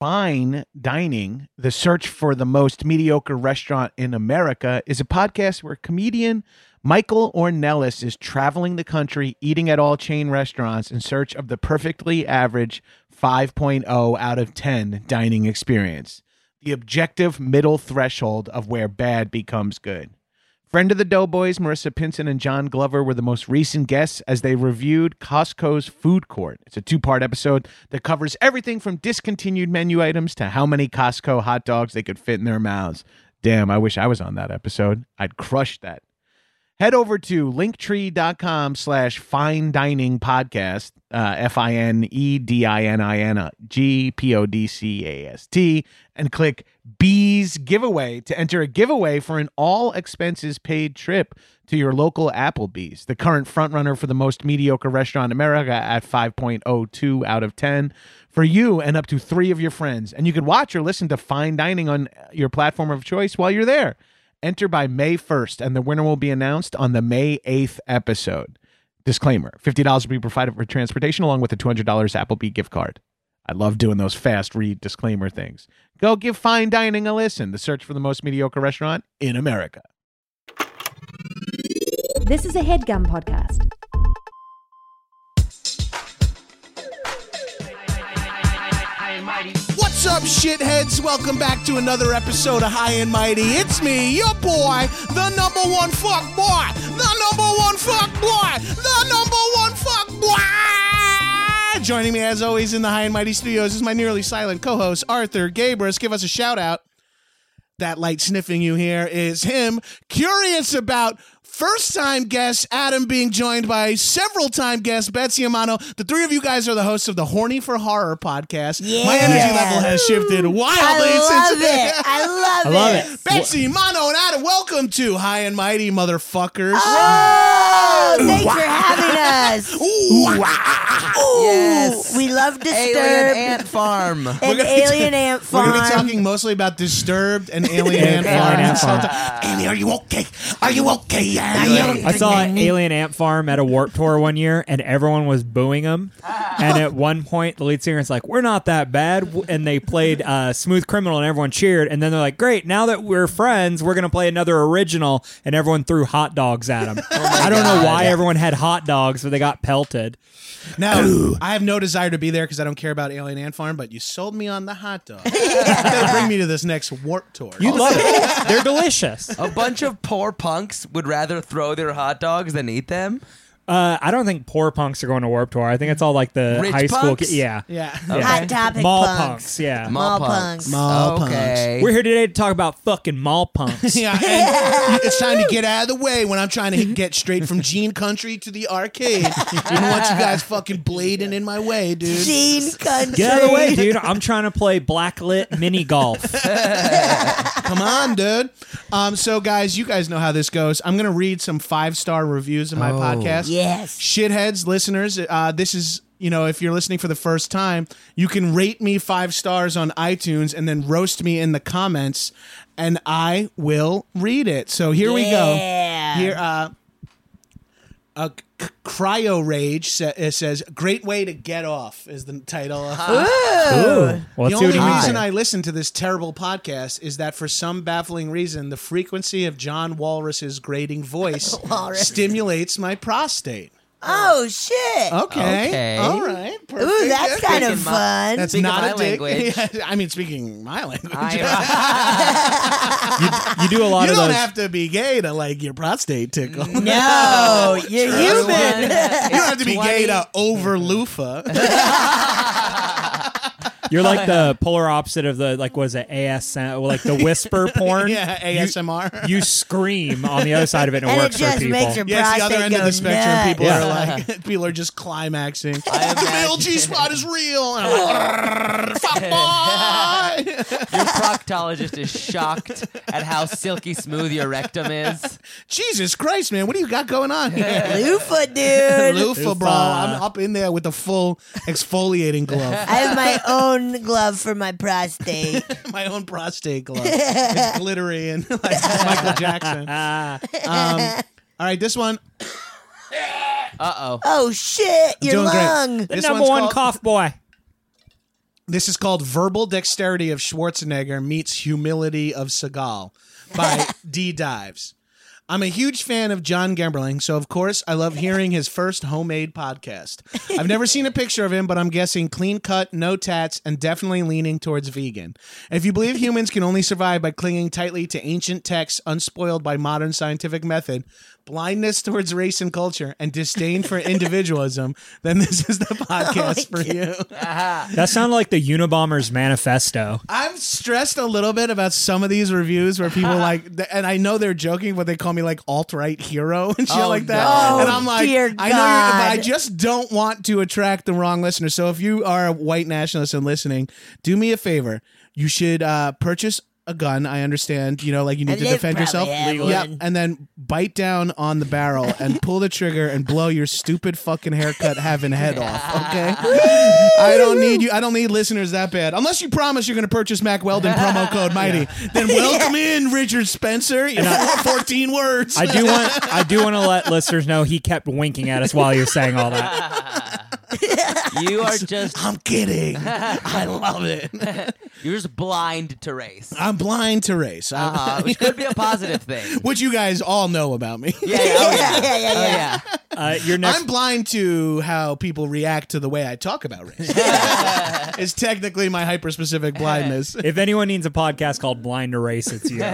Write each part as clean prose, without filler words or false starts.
Fine Dining, the search for the most mediocre restaurant in America, is a podcast where comedian Michael Ornelas is traveling the country, eating at all chain restaurants in search of the perfectly average 5.0 out of 10 dining experience, the objective middle threshold of where bad becomes good. Friend of the Doughboys, Marissa Pinson and John Glover were the most recent guests as they reviewed Costco's food court. It's a 2-part episode that covers everything from discontinued menu items to how many Costco hot dogs they could fit in their mouths. Damn, I wish I was on that episode. I'd crush that. Head over to linktree.com/fine dining podcast, FINEDININGPODCAST, and click Bees Giveaway to enter a giveaway for an all expenses paid trip to your local Applebee's, the current frontrunner for the most mediocre restaurant in America at 5.02 out of 10 for you and up to 3 of your friends. And you can watch or listen to Fine Dining on your platform of choice while you're there. Enter by May 1st, and the winner will be announced on the May 8th episode. Disclaimer, $50 will be provided for transportation along with a $200 Applebee gift card. I love doing those fast read disclaimer things. Go give Fine Dining a listen. The search for the most mediocre restaurant in America. This is a HeadGum podcast. What's up, shitheads? Welcome back to another episode of High and Mighty. It's me, your boy, the number one fuck boy, the number one fuck boy, the number one fuck boy. Joining me, as always, in the High and Mighty studios is my nearly silent co-host, Arthur Gabris. Give us a shout out. That light sniffing you hear is him, curious about first-time guest Adam being joined by several-time guest Betsy Amano. The 3 of you guys are the hosts of the Horny for Horror podcast. Yeah. My energy level has shifted wildly. I love it. Betsy, Amano, and Adam, welcome to High and Mighty, motherfuckers. Oh, thanks for having us. Yes. We love Disturbed. Alien Ant Farm. And Alien Ant Farm. We're going to be talking mostly about Disturbed and Alien Ant Farm. Amy, are you okay? Are you okay? I saw Alien Ant Farm at a Warped Tour one year, and everyone was booing him. And at one point, the lead singer is like, "We're not that bad," and they played Smooth Criminal, and everyone cheered. And then they're like, "Great, now that we're friends, we're gonna play another original," and everyone threw hot dogs at him. I don't know why everyone had hot dogs, but they got pelted. Now, I have no desire to be there because I don't care about Alien Ant Farm, but you sold me on the hot dog. That'll bring me to this next Warped Tour. You love it. They're delicious. A bunch of poor punks would rather throw their hot dogs than eat them. I don't think poor punks are going to Warped Tour. I think it's all like the Rich high school punks? Yeah. Yeah. Okay. Hot Topic Mall punks. punks, yeah. Mall punks. Mall Okay. We're here today to talk about fucking mall punks. Yeah, and it's time to get out of the way when I'm trying to get straight from Gene Country to the arcade. Didn't want you guys fucking blading in my way, dude. Gene Country. Get out of the way, dude. I'm trying to play blacklit mini golf. Come on, dude. So, guys, you guys know how this goes. I'm going to read some 5-star reviews of my podcast. Yes. Shitheads, listeners, this is, if you're listening for the first time, you can rate me 5 stars on iTunes and then roast me in the comments, and I will read it. So here we go. Here, Cryo Rage says, "Great way to get off" is the title. Ooh. The Let's see only what he means. reason I listen to this terrible podcast is that for some baffling reason, the frequency of John Walrus's grating voice stimulates my prostate. Oh, shit. Okay. All right. Perfect. Ooh, that's kind of fun. That's Speaking not my a dick. language. I mean, speaking my language. You do a lot You of don't those. have to be gay to like your prostate tickle. No, you're human. You don't have to be gay to over loofah. You're like the polar opposite of the, like, what is it, ASM, like the whisper porn. Yeah, ASMR. You scream on the other side of it, and it And it works for just people. makes your Yeah, it's the prostate other end of go the spectrum. nuts. People are like, people are just climaxing. The male G-spot is real. And I'm like, fuck boy. Your proctologist is shocked at how silky smooth your rectum is. Jesus Christ, man. What do you got going on here? Loofah, dude. Loofah, bro. I'm up in there with the full exfoliating glove. I have my own glove for my prostate. My own prostate glove. It's glittery and like Michael Jackson. All right, this one. Uh-oh. Oh, shit. Your doing great. lung. The This number one's one called- cough boy. This is called Verbal Dexterity of Schwarzenegger Meets Humility of Seagal by D. Dives. I'm a huge fan of John Gemberling, so of course I love hearing his first homemade podcast. I've never seen a picture of him, but I'm guessing clean cut, no tats, and definitely leaning towards vegan. If you believe humans can only survive by clinging tightly to ancient texts unspoiled by modern scientific method, blindness towards race and culture, and disdain for individualism, then this is the podcast for you. That sounded like the Unabomber's manifesto. I'm stressed a little bit about some of these reviews where people like, and I know they're joking, but they call me like alt-right hero and shit like that. no. And I'm like, Dear I know you're, but I God. just don't want to attract the wrong listener. So if you are a white nationalist and listening, do me a favor. You should purchase a gun. I understand, you know, like you need And to they defend yourself. probably have Yep. one. And then bite down on the barrel and pull the trigger and blow your stupid fucking haircut having head off. Okay. I don't need you. I don't need listeners that bad. Unless you promise you're going to purchase Mac Weldon promo code Mighty. Then welcome in Richard Spencer. You know, 14 words. I do want to let listeners know he kept winking at us while you were saying all that. You are just I'm kidding. I love it. you're just blind to race. I'm blind to race. Which could be a positive thing. Which you guys all know about me. Yeah, oh yeah. Yeah. Oh yeah. Your next I'm blind to how people react to the way I talk about race. It's technically my hyper-specific blindness. If anyone needs a podcast called Blind to Race, it's you.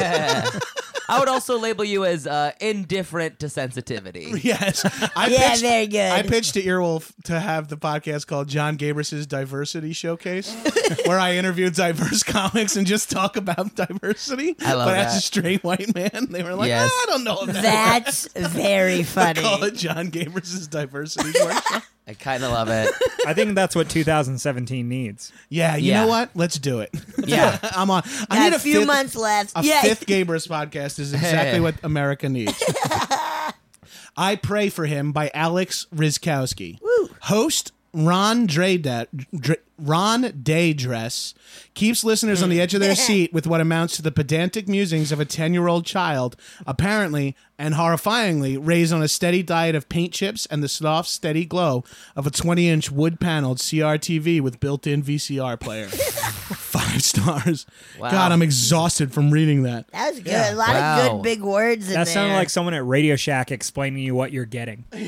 I would also label you as indifferent to sensitivity. Yes. Yeah, very good. I pitched to Earwolf to have the podcast called John Gabris's Diversity Showcase, where I interview diverse comics and just talk about diversity. I love but as that. a straight white man, they were like, Yes. I don't know if that That's very funny. call it John Gabris's Diversity Workshop. I kind of love it. I think that's what 2017 needs. Yeah, you Yeah. know what? Let's do it. Yeah. I'm on. I Got need a few fifth, months left. A Yeah. fifth Gabris podcast is exactly what America needs. I Pray for Him by Alex Rizkowski. Host Ron Daydress keeps listeners on the edge of their seat with what amounts to the pedantic musings of a 10-year-old child, apparently and horrifyingly raised on a steady diet of paint chips and the soft, steady glow of a 20-inch wood-paneled CRTV with built-in VCR player. 5 stars. Wow. God, I'm exhausted from reading that. That was good. A lot of Wow. good big words in That there. sounded like someone at Radio Shack explaining you what you're getting. Too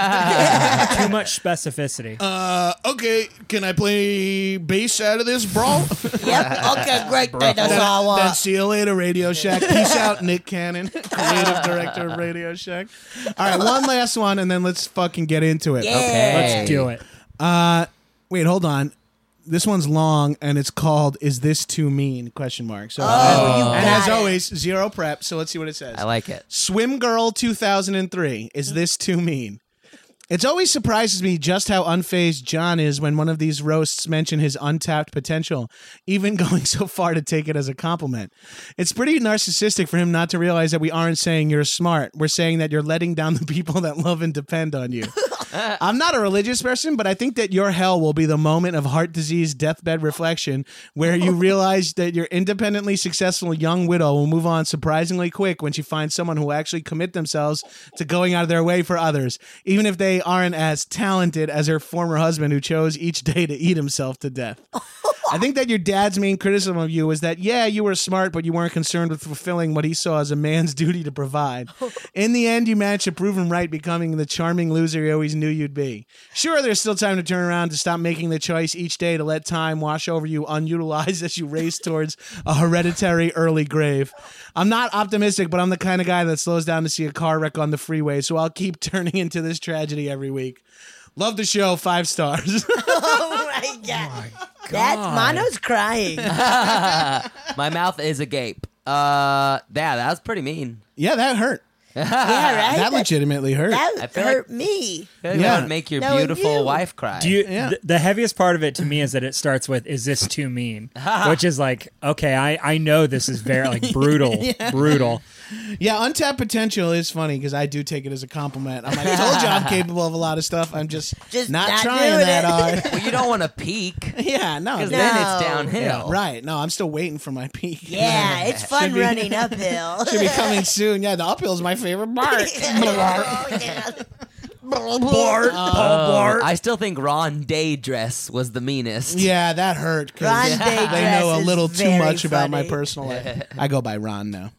much specificity. Okay, can I play bass out of this, bro? Yep. Okay, great. That's all I Then want. see you later, Radio Shack. Peace out, Nick Cannon, creative director of Radio Shack. All right, one last one, and then let's fucking get into it. Yeah. Let's do it. Wait, hold on. This one's long, and it's called "Is This Too Mean?" Question mark. So, you and as got it. always, zero prep. So let's see what it says. I like it. Swim Girl 2003. Is this too mean? It always surprises me just how unfazed John is when one of these roasts mention his untapped potential, even going so far to take it as a compliment. It's pretty narcissistic for him not to realize that we aren't saying you're smart. We're saying that you're letting down the people that love and depend on you. I'm not a religious person, but I think that your hell will be the moment of heart disease deathbed reflection where you realize that your independently successful young widow will move on surprisingly quick when she finds someone who will actually commit themselves to going out of their way for others, even if they aren't as talented as her former husband who chose each day to eat himself to death. I think that your dad's main criticism of you was that, yeah, you were smart, but you weren't concerned with fulfilling what he saw as a man's duty to provide. In the end, you managed to prove him right, becoming the charming loser he always knew you'd be. Sure, there's still time to turn around, to stop making the choice each day to let time wash over you unutilized as you race towards a hereditary early grave. I'm not optimistic, but I'm the kind of guy that slows down to see a car wreck on the freeway, so I'll keep turning into this tragedy every week. Love the show, 5 stars. Oh my god. That's Mono's crying. My mouth is agape. Yeah, that was pretty mean. Yeah, that hurt. Yeah, right? That legitimately hurt. I That feel hurt me. That Yeah. would make your No, beautiful you. wife cry. Do you? Yeah. The heaviest part of it to me is that it starts with "Is this too mean?" Which is like, okay, I know this is very like brutal, brutal. Yeah, untapped potential is funny because I do take it as a compliment. I'm like, I told you I'm capable of a lot of stuff. I'm just not not trying doing that it. hard. well, you don't want to peak Yeah, no. because No. then it's downhill. Yeah, right. No, I'm still waiting for my peak. Yeah, it's fun Should be- running uphill. Should be coming soon. Yeah, the uphill is my favorite part. Oh, yeah. Blart. Paul Blart. I still think Ron Day dress was the meanest. Yeah, that hurt because Ron Day they know a dress little is too very much about my funny. personal life. I go by Ron now.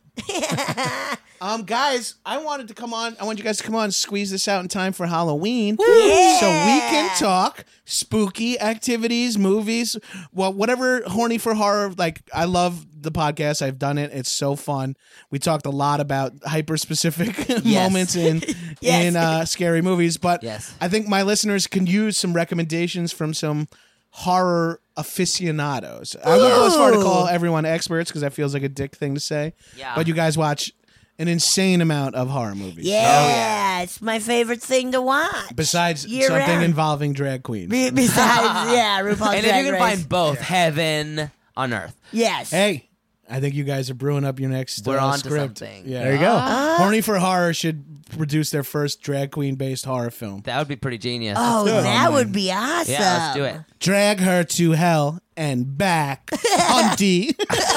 Guys, I wanted to come on. I want you guys to come on and squeeze this out in time for Halloween, so we can talk spooky activities, movies, well, whatever. Horny for horror. Like, I love the podcast. I've done it. It's so fun. We talked a lot about hyper specific moments in scary movies, but Yes. I think my listeners can use some recommendations from some horror aficionados. I won't go as far to call everyone experts because that feels like a dick thing to say. Yeah. But you guys watch an insane amount of horror movies. Yeah, it's my favorite thing to watch. Besides Year something round. involving drag queens. Besides, RuPaul's And if Drag you can Race. find both, heaven on earth. Yes. Hey, I think you guys are brewing up your next We're onto script. something. Yeah. There you go. Horny for Horror should produce their first drag queen based horror film. That would be pretty genius. Oh, do it. that would be awesome. yeah, let's do it. Drag her to hell and back, Hunty.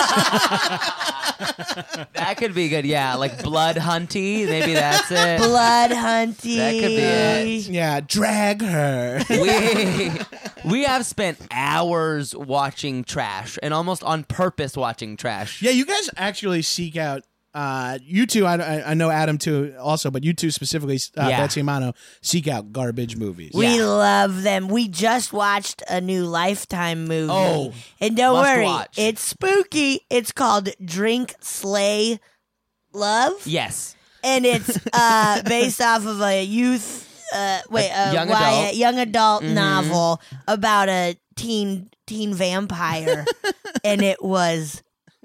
That could be good. Yeah, like Blood Hunty. Maybe that's it. Blood hunting. That could be it. Yeah, drag her. We have spent hours watching trash and almost on purpose watching trash. Yeah, you guys actually seek out. You two, I know Adam too, also, but you two specifically, Yeah. Betsy Amano, seek out garbage movies. We Yeah. love them. We just watched a new Lifetime movie. Oh, and don't must worry, watch. it's spooky. It's called Drink, Slay, Love. Yes. And it's based off of a young adult novel about a teen vampire. And it was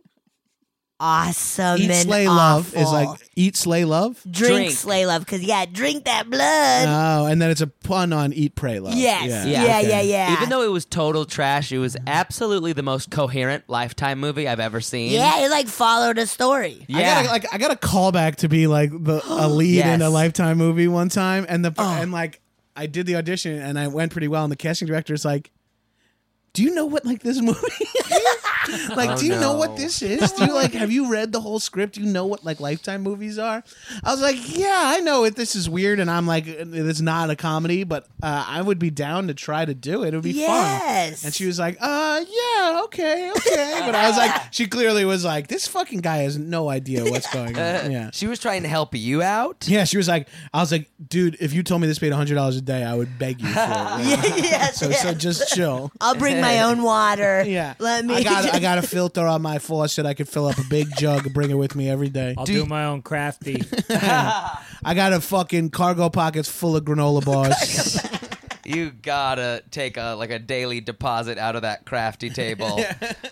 awesome Eat, and slay, awful. love is like eat, slay, love. drink, slay, love, because drink that blood. Oh, and then it's a pun on eat, pray, love. Yes. Yeah. Yeah. Even though it was total trash, it was absolutely the most coherent Lifetime movie I've ever seen. Yeah, it like followed a story. Yeah. I got a callback to be like a lead in a Yes. Lifetime movie one time, and and like I did the audition and I went pretty well, and the casting director's like, "Do you know what like this movie?" Like, do you know what this is? Do you have you read the whole script? Do you know what like Lifetime movies are? I was like, yeah, I know it. This is weird, and I'm like, it's not a comedy, but I would be down to try to do it. It would be fun. Yes. And she was like, yeah, okay. But I was like, she clearly was like, this fucking guy has no idea what's going on. Yeah. She was trying to help you out. Yeah, she was like, I was like, dude, if you told me this paid $100 a day, I would beg you for it. Yes. So just chill. I'll bring my own water. Yeah. Let me. I got a filter on my faucet. I could fill up a big jug and bring it with me every day. I'll do my own crafty. I got a fucking cargo pockets full of granola bars. You gotta take a daily deposit out of that crafty table.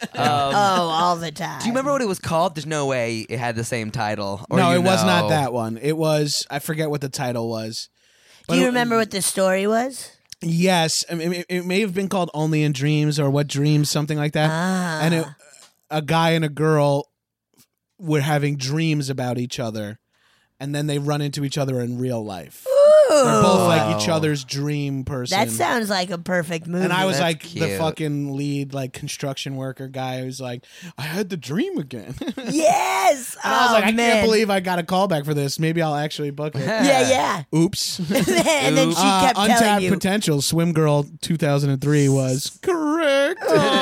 all the time. Do you remember what it was called? There's no way it had the same title. Or No, you it was know. not that one. It was, I forget what the title was. Do you remember what the story was? Yes, I mean, it may have been called Only in Dreams or What Dreams, something like that. And a guy and a girl were having dreams about each other, and then they run into each other in real life. They're both like each other's dream person. That sounds like a perfect movie. And I was That's like the cute. fucking lead, like construction worker guy who's like, I had the dream again. And yes. I was like, I man. can't believe I got a callback for this. Maybe I'll actually book it. Yeah. Oops. And then she kept telling Untapped you. Potential, Swim Girl 2003 was correct.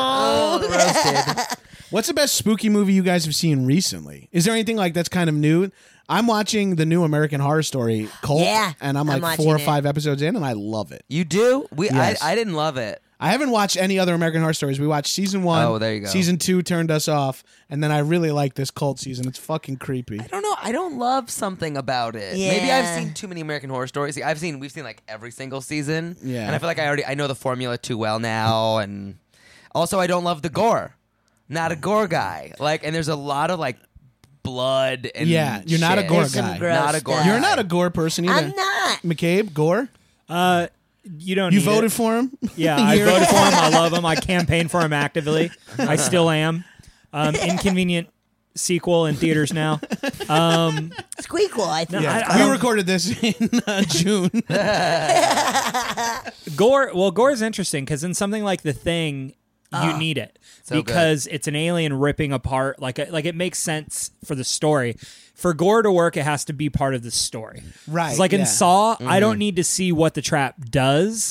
Roasted. What's the best spooky movie you guys have seen recently? Is there anything like that's kind of new? I'm watching the new American Horror Story Cult, Yeah, and I'm I'm like watching 4 or it. 5 episodes in, and I love it. You do? Yes. I didn't love it. I haven't watched any other American Horror Stories. We watched season 1. Oh, there you go. Season 2 turned us off, and then I really like this cult season. It's fucking creepy. I don't know. I don't love something about it. Yeah. Maybe I've seen too many American Horror Stories. We've seen like every single season. Yeah. And I feel like I know the formula too well now. And also, I don't love the gore. Not a gore guy. And there's a lot of blood and Yeah, you're not a shit. gore There's some guy. gross Not a gore. stuff. You're not a gore person either. I'm not. McCabe, gore? You don't. You need voted it. for him? Yeah, I voted for him. I love him. I campaigned for him actively. I still am. Inconvenient sequel in theaters now. Squeakle, I think. Yeah. I We don't- recorded this in June. Gore. Well, gore is interesting because in something like The Thing, you need it So because it's an alien ripping apart. Like it makes sense for the story. For gore to work, it has to be part of the story. Right, It's like yeah. in Saw, I don't need to see what the trap does.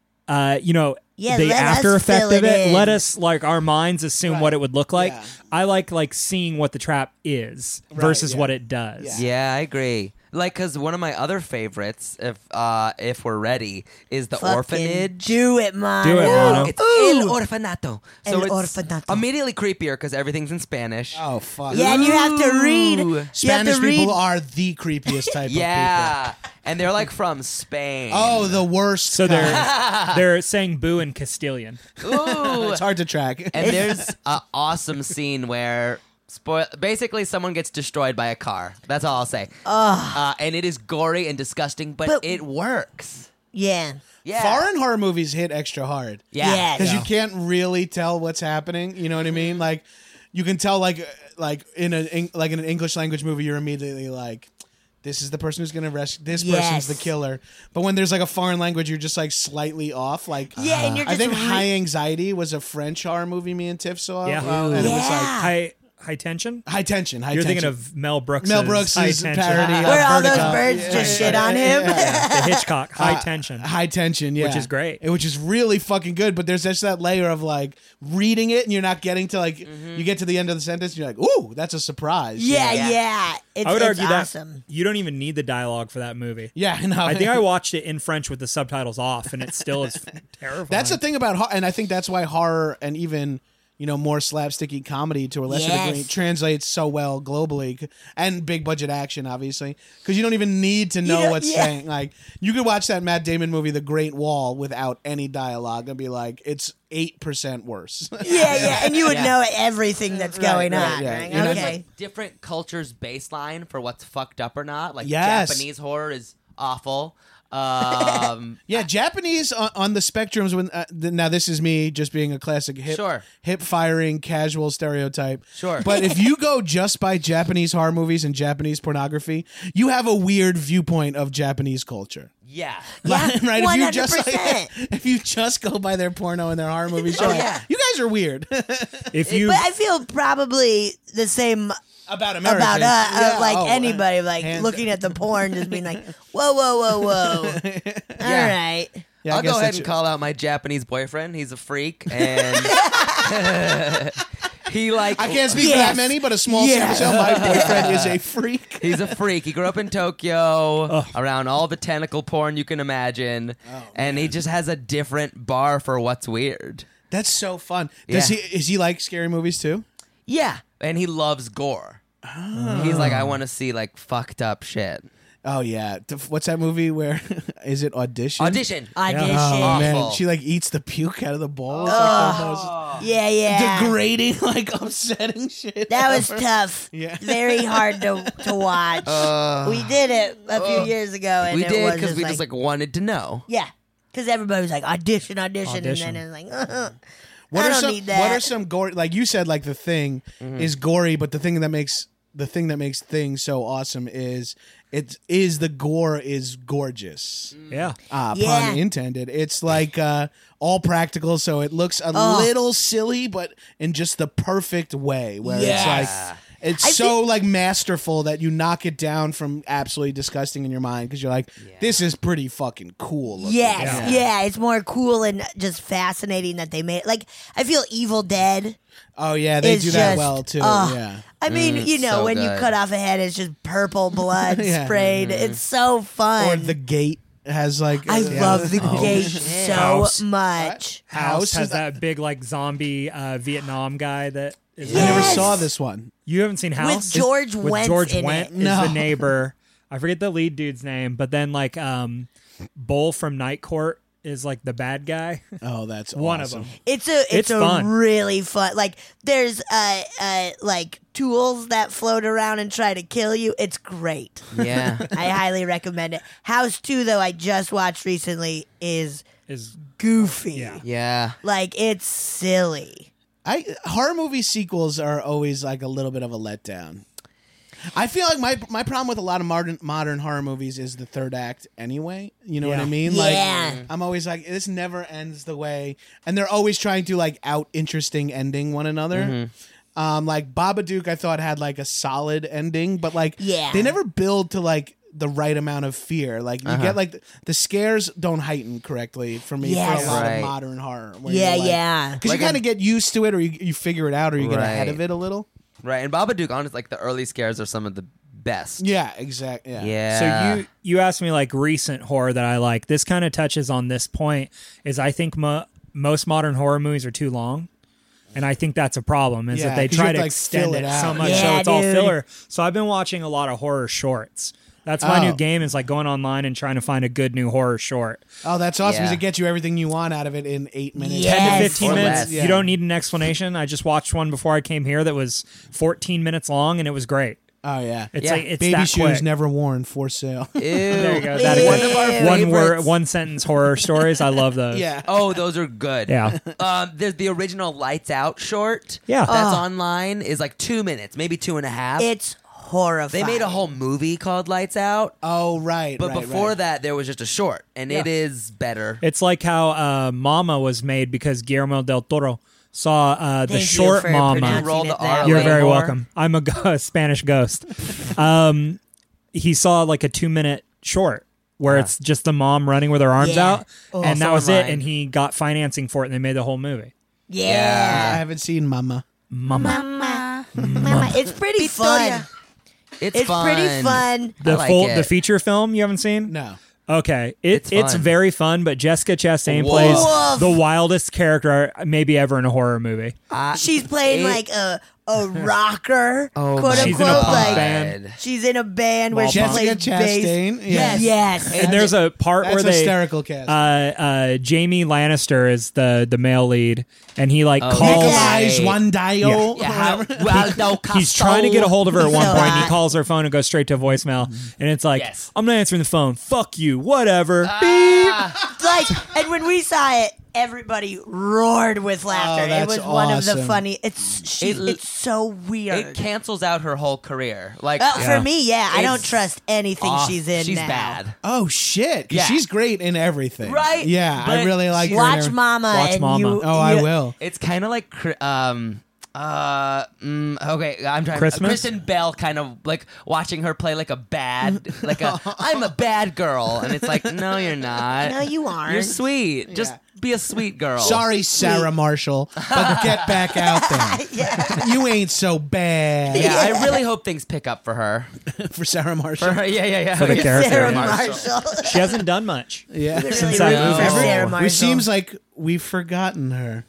Yeah, the let us after effect fill of it it. in. Let us our minds assume what it would look like. Yeah. I like seeing what the trap is versus yeah. what it does. Yeah, I agree. Like, because one of my other favorites, if we're ready, is the Fucking orphanage. Do it, man. Do it, Mono. It's El Orfanato. So El it's Orfanato. immediately creepier because everything's in Spanish. Oh fuck. Yeah, and you have to read. Ooh. You have Spanish to read. people are the creepiest type of Yeah, and they're like from Spain. people. Oh, the worst. So kind. they're saying boo in Castilian. Ooh. It's hard to track. And there's an awesome scene where basically someone gets destroyed by a car. That's all I'll say. And it is gory and disgusting, but it works. Yeah. Yeah. Foreign horror movies hit extra hard Yeah. Yes. because you can't really tell what's happening. You know what I mean? Like you can tell, like in an English language movie, you're immediately like, this is the person who's going to rescue. This person's the killer. But when there's like a foreign language, you're just like slightly off. Like Yeah, and you're I just think High Anxiety was a French horror movie me and Tiff saw. Yeah. and it was Yeah. like High tension. High Tension. You're thinking of Mel Brooks. Mel Brooks' High Tension. parody of Where all those Vertigo. birds just shit on him. The Hitchcock. High Tension. High Tension, yeah. Which is great. Which is really fucking good, but there's just that layer of like reading it and you're not getting to like you get to the end of the sentence and you're like, ooh, that's a surprise. Yeah, Yeah. yeah. It's, I would it's argue awesome. that you don't even need the dialogue for that movie. Yeah, no. I think I watched it in French with the subtitles off, and it still is terrifying. That's the thing about and I think that's why horror and even more slapsticky comedy to a lesser degree Yes. translates so well globally, and big budget action, obviously, because you don't even need to know Yeah, what's yeah. saying. Like you could watch that Matt Damon movie, The Great Wall, without any dialogue and be like, it's 8% worse. Yeah, yeah. And you would Yeah. know everything that's going right, on. yeah. Right? You know, There's Okay. like different cultures' baseline for what's fucked up or not. Like Yes. Japanese horror is awful. Yeah, Japanese on the spectrums. When now this is me just being a classic hip firing casual stereotype. Sure. But if you go just by Japanese horror movies and Japanese pornography, you have a weird viewpoint of Japanese culture. Yeah. Yeah, Right? 100%. If you just go by their porno and their horror movies, you're Oh, like, yeah. you guys are weird if you But I feel probably the same about Americans. about Yeah, like oh, anybody, like hands looking at the porn, just being like, whoa, whoa, whoa, whoa. All right. Yeah, I I'll guess go ahead that's and call out my Japanese boyfriend. He's a freak, and he like I can't speak for Yes. that many, but a small Yes. sample. My boyfriend is a freak. He's a freak. He grew up in Tokyo, around all the tentacle porn you can imagine, and he just has a different bar for what's weird. That's so fun. Is he like scary movies too? Yeah, and he loves gore. He's like, I want to see like fucked up shit. Oh yeah, what's that movie where is it Audition? Audition. Audition. Oh man, Awful. she like eats the puke out of the bowl. It's like the most Yeah, yeah. degrading, like upsetting shit. That was ever. tough. Yeah. Very hard to watch. We did it a few years ago, and We it did was because just we like, just like wanted to know. yeah, because everybody was like audition, and Audition. then it was like, What I are don't some need that. What are some gory? Like you said, like The Thing is gory, but the thing that makes things so awesome is the gore is gorgeous. yeah. Yeah. Pun intended. It's like all practical, so it looks a little silly, but in just the perfect way. Where Yes. it's like it's I so like masterful that you knock it down from absolutely disgusting in your mind because you're like, this is pretty fucking cool. looking. yes, yeah. It's more cool and just fascinating that they made it. Like, I feel Evil Dead. Oh yeah, they It's do that just, well too. ugh. Yeah. I mean, you know, so when you good. cut off a head, it's just purple blood Yeah. sprayed. It's so fun. Or The Gate has like I love the gate shit. so House. much. House has is that big like zombie Vietnam guy that is. I never Yes. saw this one. You haven't seen House George with Wendt George in Wendt it. is No. the neighbor. I forget the lead dude's name, but then like Bull from Night Court is like the bad guy. Oh, that's One awesome. of them. It's a fun. really fun. Like there's like tools that float around and try to kill you. It's great. Yeah. I highly recommend it. House 2 though I just watched recently is Is goofy. Yeah. Yeah. Like it's silly. Horror movie sequels are always like a little bit of a letdown. I feel like my problem with a lot of modern horror movies is the third act anyway. You know what I mean? Yeah. Like I'm always like, this never ends the way, and they're always trying to like out interesting ending one another. Like Babadook, I thought had like a solid ending, but like they never build to like the right amount of fear. Like you get like the scares don't heighten correctly for me for a lot of modern horror. Yeah. Because you kind of get used to it, or you figure it out, or you get ahead of it a little. Right, and Babadook, honestly, like the early scares are some of the best. Yeah, exactly. Yeah. So you asked me like recent horror that I like. This kind of touches on this point. Is I think most modern horror movies are too long. And I think that's a problem, is that they 'cause try you have to to, like, extend fill it it out. so much Yeah, so it's all dude. filler. So I've been watching a lot of horror shorts. That's my new game, is like going online and trying to find a good new horror short. Oh, that's awesome, because Yeah. it gets you everything you want out of it in 8 minutes. Yeah. 10 to Yes. 15 Or minutes. less. You don't need an explanation. I just watched one before I came here that was 14 minutes long, and it was great. Oh, yeah. It's Yeah. like it's Baby that shoes quick. never worn for sale. There you go. Ew. That One again. of our One word, favorites. one sentence horror stories. I love those. Yeah. Oh, those are good. Yeah. There's the original Lights Out short. Yeah. That's online. Is like 2 minutes, maybe 2.5. It's horrifying. They made a whole movie called Lights Out. Oh, right. But right, before right. that, there was just a short, and it is better. It's like how Mama was made because Guillermo del Toro saw the Thank you short for Mama. pronouncing Roll the it that R You're way. very more. welcome. I'm a Spanish ghost. He saw like a 2-minute short where it's just the mom running with her arms Yeah. out, and that Also was it. online. And he got financing for it, and they made the whole movie. I Yeah. haven't seen Mama. Mama. It's pretty fun. It's fun. pretty fun. The I like full it. the feature film you haven't seen? No. Okay, It's it's fun. very fun. But Jessica Chastain Woof. plays Woof. the wildest character maybe ever in a horror movie. She's playing like a rocker, Oh quote my She's in a unquote. punk Like band. she's in a band where she Jessica plays bass. Chastain? Yeah. Yes. And there's a part That's where they hysterical cast. Jamie Lannister is the male lead, and he like calls. Nikolai Yeah. Zwandayo. He's trying to get a hold of her at one So point. And hot. he calls her phone and goes straight to voicemail, and it's like, Yes. "I'm not answering the phone. Fuck you. Whatever." Like, and when we saw it, everybody roared with laughter. Oh, It that's was one of the awesome. funny. It's so weird. It cancels out her whole career. Like For me, I don't It's trust anything off. she's in She's now. bad. Oh, shit. 'Cause Yeah. she's great in everything. Right? Yeah, I But really like her. in Watch everything. Mama. Watch and Mama. You, Oh, I will. It's kind of like okay, I'm trying. Christmas? Kristen Bell, kind of like watching her play like a bad, I'm a bad girl, and it's like, no, you're not. No, you aren't. You're sweet. Just be a sweet girl. Sorry, Sarah Marshall, but get back out there. Yeah. You ain't so bad. Yeah, I really hope things pick up for her. For Sarah Marshall. For her, yeah. For the character. Sarah Yeah. Marshall. She hasn't done much. Yeah. Since that Really movie. for Sarah Marshall. Which seems like we've forgotten her.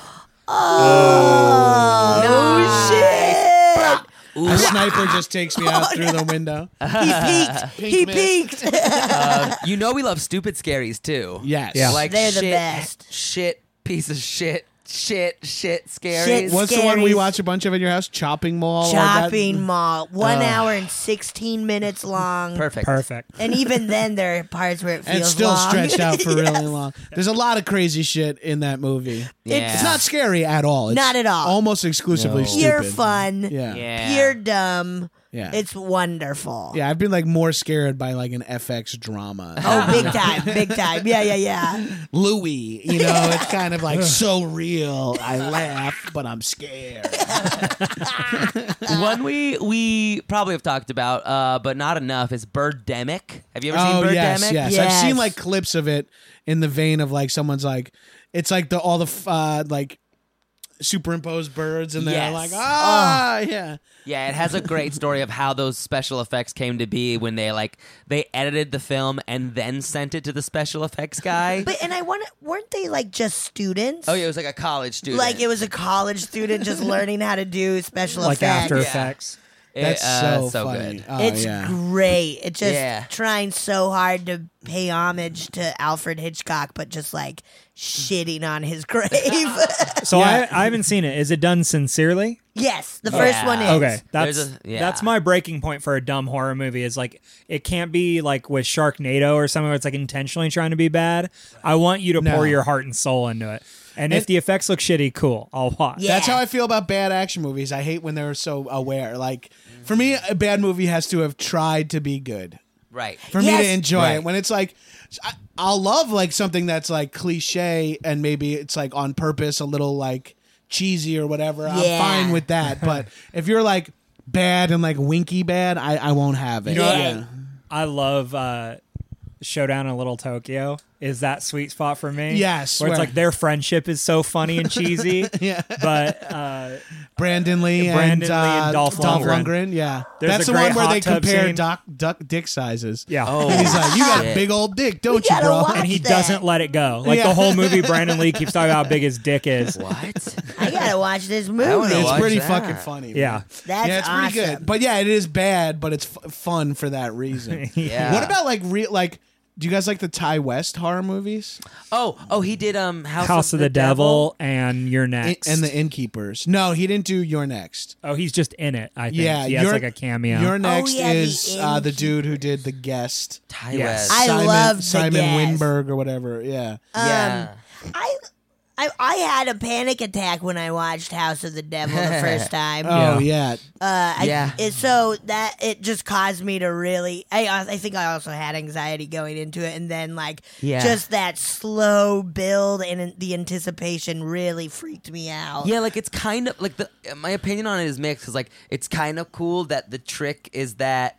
Oh, shit. A sniper just takes me out through the window. He peeked. He peeked. You know we love stupid scaries too. Yes. Yeah. Like They're the shit, best. Shit, piece of shit scaries. Shit. What's the one we Scaries. watch a bunch of at your house? Chopping Mall? or Chopping Mall. 1 hour and 16 minutes long. Perfect. Perfect. And even then, there are parts where it that? feels And still long. stretched out for really Yes. long. There's a lot of crazy shit in that movie. Yeah. It's not scary at all. It's Not at all. Almost exclusively No. stupid. Pure fun. Yeah. Yeah. Pure dumb. Yeah. It's wonderful. Yeah, I've been like more scared by like an FX drama. Oh, big time. Big time. Yeah. Louis, you know, it's kind of like so real. I laugh, but I'm scared. One we probably have talked about, but not enough, is Birdemic. Have you ever seen Oh Birdemic? yes. I've Yes. seen like clips of it in the vein of like someone's like, it's like all the like superimposed birds, and they're Yes. like, yeah. Yeah, it has a great story of how those special effects came to be when they edited the film and then sent it to the special effects guy. But and I wonder, weren't they like just students? Oh yeah, it was like a college student. Like it was a college student just learning how to do special Like effects. After Yeah. Effects. That's so funny. good. Oh, It's yeah. great. It's just Yeah. trying so hard to pay homage to Alfred Hitchcock, but just like shitting on his grave. So Yeah. I haven't seen it. Is it done sincerely? Yes, the first Yeah. one is. Okay, There's that's my breaking point for a dumb horror movie. Is like it can't be like with Sharknado or something where it's like intentionally trying to be bad. I want you to No. pour your heart and soul into it. And if the effects look shitty, cool, I'll watch. Yeah. That's how I feel about bad action movies. I hate when they're so aware. Like, for me, a bad movie has to have tried to be good Right. for me Yes. to enjoy Right. it. When it's like, I'll love like something that's like cliche and maybe it's like on purpose, a little like cheesy or whatever. I'm Yeah. fine with that. But if you're like bad and like winky bad, I won't have it. You know what? Yeah. I love Showdown in Little Tokyo. Is that sweet spot for me? Yes, Where it's where- like their friendship is so funny and cheesy. Yeah. But Brandon Lee Brandon Lee and and Dolph Lundgren. Yeah, There's that's a the one great where hot they tub compare scene. duck dick sizes. yeah. Oh, And he's like, "You got a shit. big old dick, don't you, gotta bro?" watch And he that. doesn't let it go. Like Yeah. the whole movie, Brandon Lee keeps talking about how big his dick is. What? I gotta watch this wanna movie. It's watch pretty that. fucking funny. man. Yeah. That's yeah, it's pretty awesome. good. But yeah, it is bad, but it's fun for that reason. Yeah. What about like real like? Do you guys like the Ty West horror movies Oh, he did House of the Devil and You're Next. and the Innkeepers? No, he didn't do You're Next. Oh, he's just in it, I think. Yeah, he has You're- like a cameo. You're Next yeah, the is the dude who did The Guest. Ty Yes. West. I loved The Simon Guest. Winberg or whatever. Yeah. yeah. I had a panic attack when I watched House of the Devil the first time. Oh yeah. Yeah. So that it just caused me to really. I think I also had anxiety going into it, and then like Yeah. just that slow build and the anticipation really freaked me out. Yeah, like it's kind of like my opinion on it is mixed because like it's kind of cool that the trick is that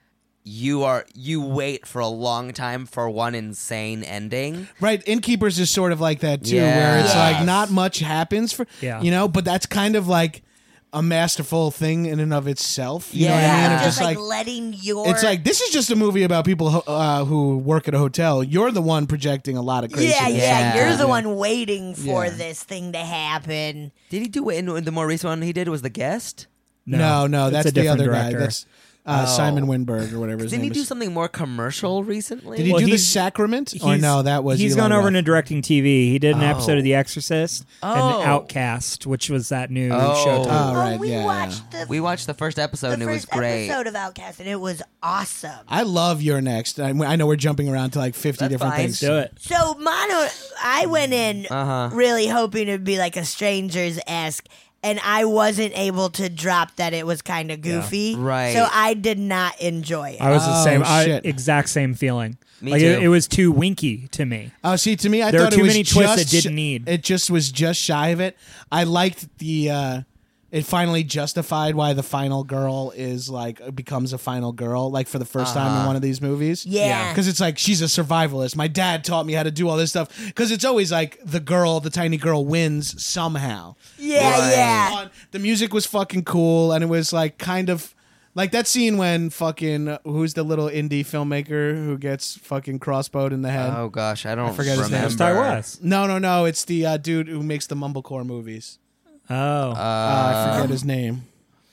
you wait for a long time for one insane ending. Right, Innkeepers is sort of like that too, Yeah. where it's like Yes. not much happens for Yeah. but that's kind of like a masterful thing in and of itself. You know what I Yeah. mean? Of just like letting your. it's like this is just a movie about people who work at a hotel. You're the one projecting a lot of crazy. yeah, Yeah. You're the one waiting for Yeah. this thing to happen. Did he do it in the more recent one he did was The Guest? No, it's that's a the different other director. guy. That's Simon Winberg or whatever his Didn't he name do is. something more commercial recently? Did he Well, do The he's- Sacrament? Or no, that was He's Eli gone over Roth. into directing TV. He did an episode Oh. of The Exorcist Oh. and Outcast, which was that new Oh. Showtime. Oh, right, we yeah, watched We watched the first episode the and it was first great. episode of Outcast, and it was awesome. I love You're Next. I know we're jumping around to like 50 That's different fine. things. Do it. So I went in Uh-huh. really hoping it'd be like a Strangers-esque, and I wasn't able to drop that it was kind of goofy. Right. So I did not enjoy it. I was the Oh, same. shit. Exact same feeling. Me like too. It was too winky to me. Oh, see, to me, I There thought were too it was many twists just it didn't need. It just was just shy of it. I liked the. It finally justified why the final girl is like becomes a final girl, like for the first time in one of these movies. Yeah. Because it's like she's a survivalist. My dad taught me how to do all this stuff. Because it's always like the tiny girl wins somehow. Yeah, Right. yeah. The music was fucking cool, and it was like kind of like that scene when fucking who's the little indie filmmaker who gets fucking crossbowed in the head. Oh gosh, I don't forget his name. remember. It's Ty West. No, it's the dude who makes the mumblecore movies. Oh. I forget his name.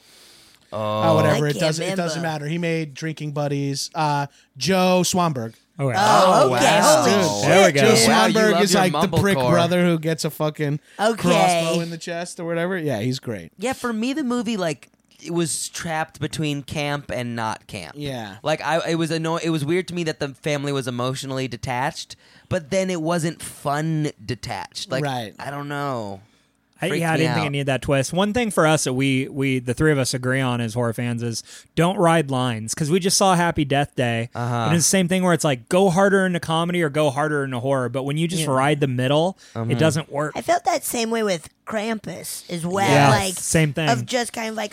Oh, whatever. I It can't doesn't remember. matter. He made Drinking Buddies. Joe Swanberg. okay. Oh, okay. wow. Holy Dude, shit. there we go. Joe dude. Wow, you Swanberg love is your like the prick mumblecore. brother who gets a fucking Okay. crossbow in the chest or whatever. Yeah, he's great. Yeah, for me the movie like it was trapped between camp and not camp. Yeah. Like it was it was weird to me that the family was emotionally detached, but then it wasn't fun detached. Like Right. I don't know. I freaked didn't me think out. it needed that twist. One thing for us that we the three of us agree on as horror fans is don't ride lines because we just saw Happy Death Day, and it's the same thing where it's like go harder into comedy or go harder into horror, but when you just ride the middle, it doesn't work. I felt that same way with Krampus as well. Yeah, like same thing. Of just kind of like,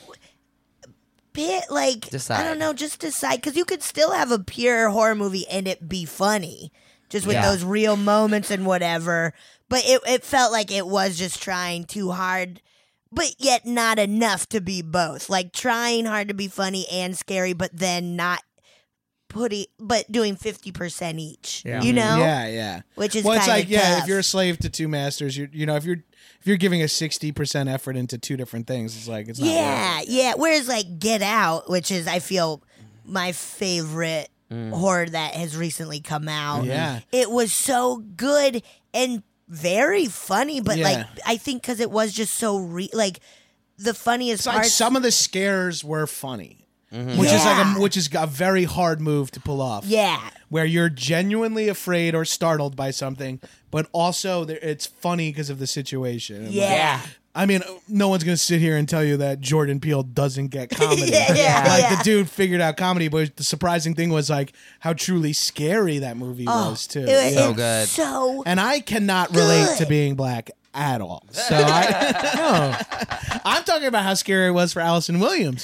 like Decide. I don't know, just decide because you could still have a pure horror movie and it be funny, just with Yeah. those real moments and whatever. But it felt like it was just trying too hard, but yet not enough to be both. Like trying hard to be funny and scary, but then not doing 50% each. Yeah. You know, Yeah. which is Well, it's kinda like tough. if you're a slave to two masters, if you're giving a 60% effort into two different things, it's like it's not. worth it. Yeah. Whereas like Get Out, which is I feel my favorite horror that has recently come out. Yeah. It was so good and very funny, but Yeah. like I think because it was just so like the funniest It's like parts. some of the scares were funny, Mm-hmm. which is a very hard move to pull off. Yeah. Where you're genuinely afraid or startled by something, but also it's funny because of the situation. And, Yeah. I mean, no one's going to sit here and tell you that Jordan Peele doesn't get comedy. Yeah. Like, the dude figured out comedy, but the surprising thing was, like, how truly scary that movie was, too. It- So it's good. So And I cannot relate to Good. being black at all. So I'm talking about how scary it was for Allison Williams.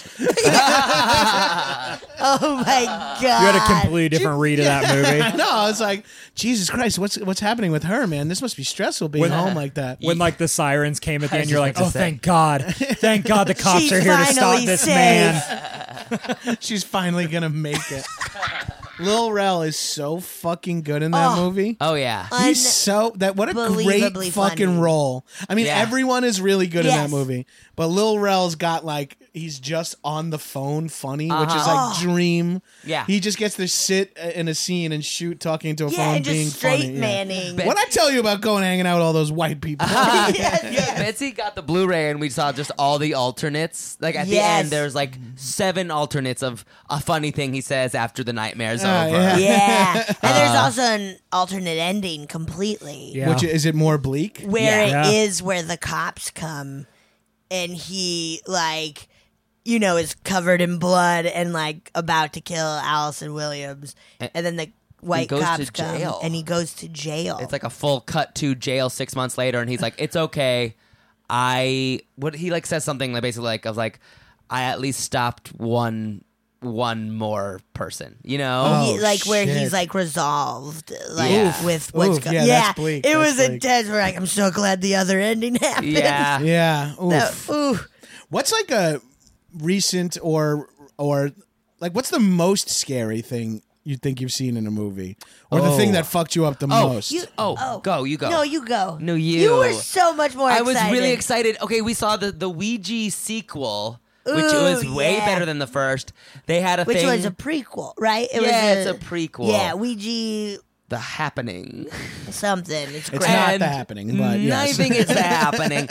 oh my god. You had a completely different read of that movie. No, I was like, Jesus Christ, what's happening with her, man? This must be stressful being home like that. When like the sirens came at the end, you're like, just "Oh, about to thank God! Thank God the cops She's are here to stop finally this safe. man." She's finally gonna make it. Lil Rel is so fucking good in that movie. Oh yeah. He's so what a great Unbelievably fucking funny. role. I mean, Yeah. everyone is really good in that Yes. movie, but Lil Rel's got like he's just on the phone funny, which is Uh-huh. like dream. Yeah. he just gets to sit in a scene and shoot talking to a Yeah, phone, and being just straight funny. Yeah. manning. What I tell you about going hanging out with all those white people? Betsy got the Blu-ray and we saw just all the alternates. Like at the Yes. end, there's like 7 alternates of a funny thing he says after the nightmare's over. yeah. Yeah. And there's also an alternate ending completely. Yeah. Which is it more bleak? Where Yeah. it is where the cops come and he like is covered in blood and like about to kill Allison Williams. And then the white goes to cops come jail. and he goes to jail. It's like a full cut to jail 6 months later, and he's like, "It's okay. He like says something like basically like I was like, I at least stopped one more person, you know." Oh, Like where shit. he's like resolved, like Yeah. with what's Oof, going. yeah, that's bleak. It That's was bleak. intense. We're like, I'm so glad the other ending happened. Yeah. Yeah. Oof. That- ooh. What's like a recent or like what's the most scary thing you think you've seen in a movie, or the thing that fucked you up the most? You Go. You go. No, you go. No, you. You were so much more. I was excited. really excited. Okay, we saw the Ouija sequel, which Ooh, was way yeah. better than the first. They had a Which thing. was a prequel, right? It Yeah, was it's a prequel. Yeah, Ouija The Happening. something. It's It's great. not And the happening, but yes. I think it's the Happening.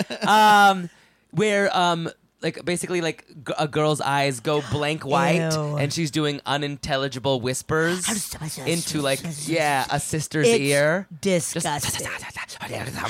Where like basically like a girl's eyes go blank white Ew. and she's doing unintelligible whispers into like a sister's It's ear. disgusting. Oh,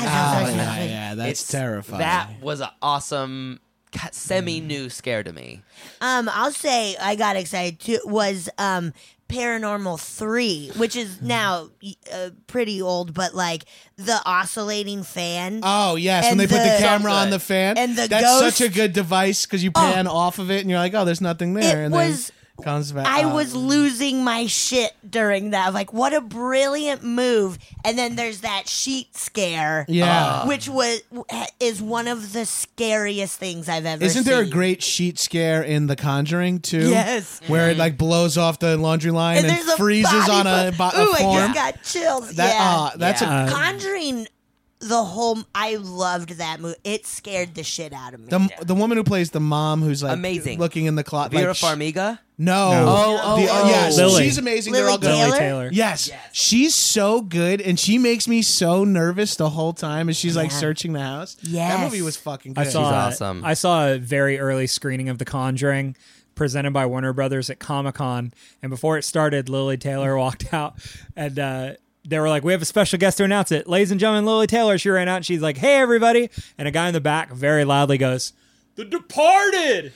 yeah, that's It's- terrifying. That was an awesome semi-new scare to me. I'll say I got excited too. Was Paranormal 3, which is now pretty old, but like the oscillating fan. Oh yes, when And they put the the- camera So on good. the fan, And the that's ghost- such a good device because you pan off of it and you're like, oh, there's nothing there, It and was- then comes back. I was losing my shit during that. Like, what a brilliant move! And then there's that sheet scare, Yeah. which is one of the scariest things I've ever. Isn't there a seen. great sheet scare in The Conjuring too? Yes. where it like blows off the laundry line and, there's a freezes body on a Ooh, I form? just got chills. That yeah. that's Yeah. Conjuring. The whole I loved that movie. It scared the shit out of me. the woman who plays the mom who's like Amazing. looking in the closet. Vera like, Farmiga? No. Oh, yes, Lily. she's amazing. Lily They're all good. Taylor? Lily Taylor. Yes, she's so good, and she makes me so nervous the whole time as she's like searching the house. Yes. That movie was fucking good. I saw. awesome. I saw a very early screening of The Conjuring, presented by Warner Brothers at Comic-Con, and before it started, Lily Taylor walked out, and they were like, "We have a special guest to announce it, ladies and gentlemen, Lily Taylor." She ran out and she's like, "Hey, everybody!" And a guy in the back very loudly goes, "The Departed,"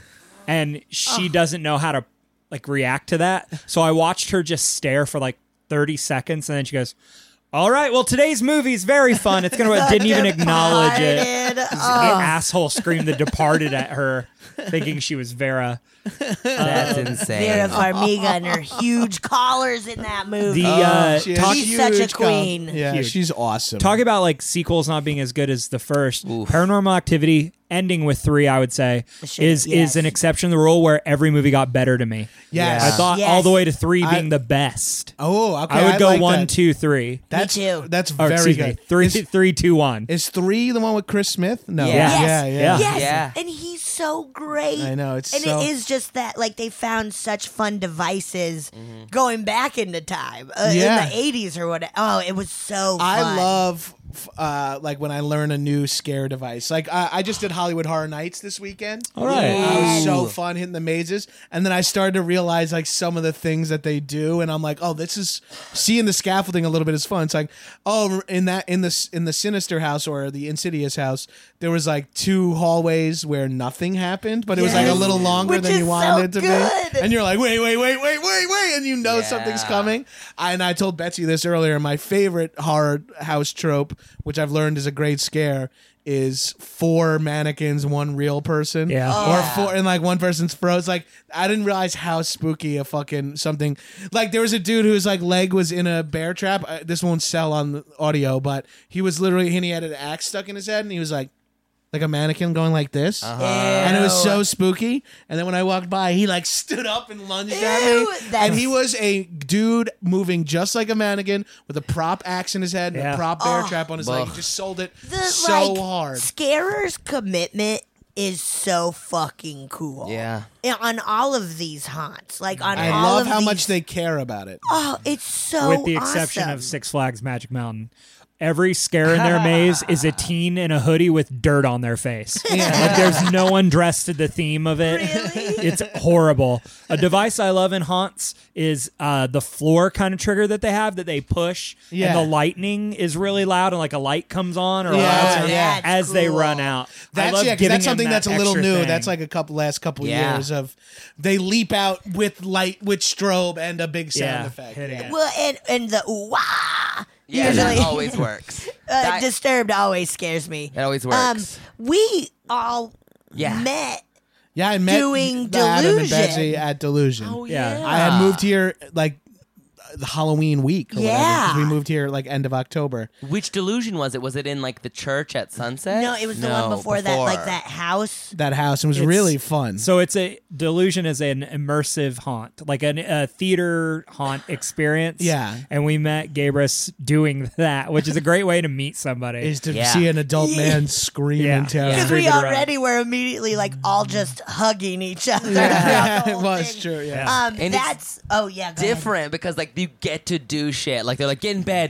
and she doesn't know how to like react to that. So I watched her just stare for like 30 seconds, and then she goes, "All right, well, today's movie is very fun." It's gonna didn't even acknowledge it. Departed. An Oh, asshole screamed The Departed at her, thinking she was Vera. That's insane. Vera Farmiga and her huge collars in that movie. The She has talk, She's such a huge queen. Yeah, Huge. she's awesome. talk about like sequels not being as good as the first. Paranormal Activity ending with 3, I would say, is Yes. an exception to the rule where every movie got better to me. Yes. I thought Yes. all the way to 3 I- being the best. Oh, okay. I would go like 1, that. 2, 3. That's too. That's Or very excuse good. me, 3, Is, 3, 2, 1. is 3 the one with Chris Smith? No. Yeah. Yes. Yeah. Yeah. Yes. Yeah. And he's so great. I know, it's and so- it is just that like they found such fun devices going back into time Yeah. in the 80s or whatever. Oh, it was so fun. I love like when I learn a new scare device. Like I just did Hollywood Horror Nights this weekend. All right. It was so fun hitting the mazes, and then I started to realize like some of the things that they do, and I'm like, oh, this is seeing the scaffolding a little bit is fun. It's like, oh, in the Sinister house or the Insidious house, there was like 2 hallways where nothing happened, but it was like a little longer Which than is you so wanted it to good. be, and you're like, wait, and you know something's coming. And I told Betsy this earlier. My favorite horror house trope, which I've learned is a great scare, is 4 mannequins, 1 real person. Yeah. Or 4 and like one person's froze. Like I didn't realize how spooky a fucking something. Like there was a dude whose like leg was in a bear trap. This won't sell on the audio, but he was literally and he had an axe stuck in his head, and he was like a mannequin going like this. And it was so spooky. And then when I walked by, he like stood up and lunged at me. And he was a dude moving just like a mannequin with a prop axe in his head and a prop bear trap on his leg. He just sold it so hard. Scarer's commitment is so fucking cool. Yeah. On all of these haunts. Like on I all love of how these, much they care about it. Oh, it's so With the exception awesome. of Six Flags Magic Mountain. Every scare in their maze is a teen in a hoodie with dirt on their face. Like there's no one dressed to the theme of it. Really? It's horrible. A device I love in haunts is the floor kind of trigger that they have that they push, Yeah. and the lightning is really loud, and like a light comes on or Yeah, lights yeah. as they Cool. run out. I love 'Cause giving that's them something that that's a little extra new. thing. That's like last couple Yeah. years of they leap out with light, with strobe and a big sound effect. hitting it. Well, and the wah. Yeah, usually, that always works. That- Disturbed always scares me. It always works. We all Yeah. met. Yeah, I met Doing Adam and Delusion. Betsy at Delusion. Yeah. I had moved here like the Halloween week or whatever, 'cause Yeah. we moved here like end of October. Which delusion was it? Was it in like the church at Sunset? No, it was the one before that, like that house. That house, it was It's- really fun. So it's a delusion is an immersive haunt, like a theater haunt experience. Yeah. And we met Gabrus doing that, which is a great way to meet somebody. Is to Yeah. see an adult man scream Yeah. in terror. Because Scream we it around. already were immediately like all just hugging each other. Yeah, throughout the it whole was thing. true. Yeah. And That's go ahead. different because like you get to do shit. Like they're like get in bed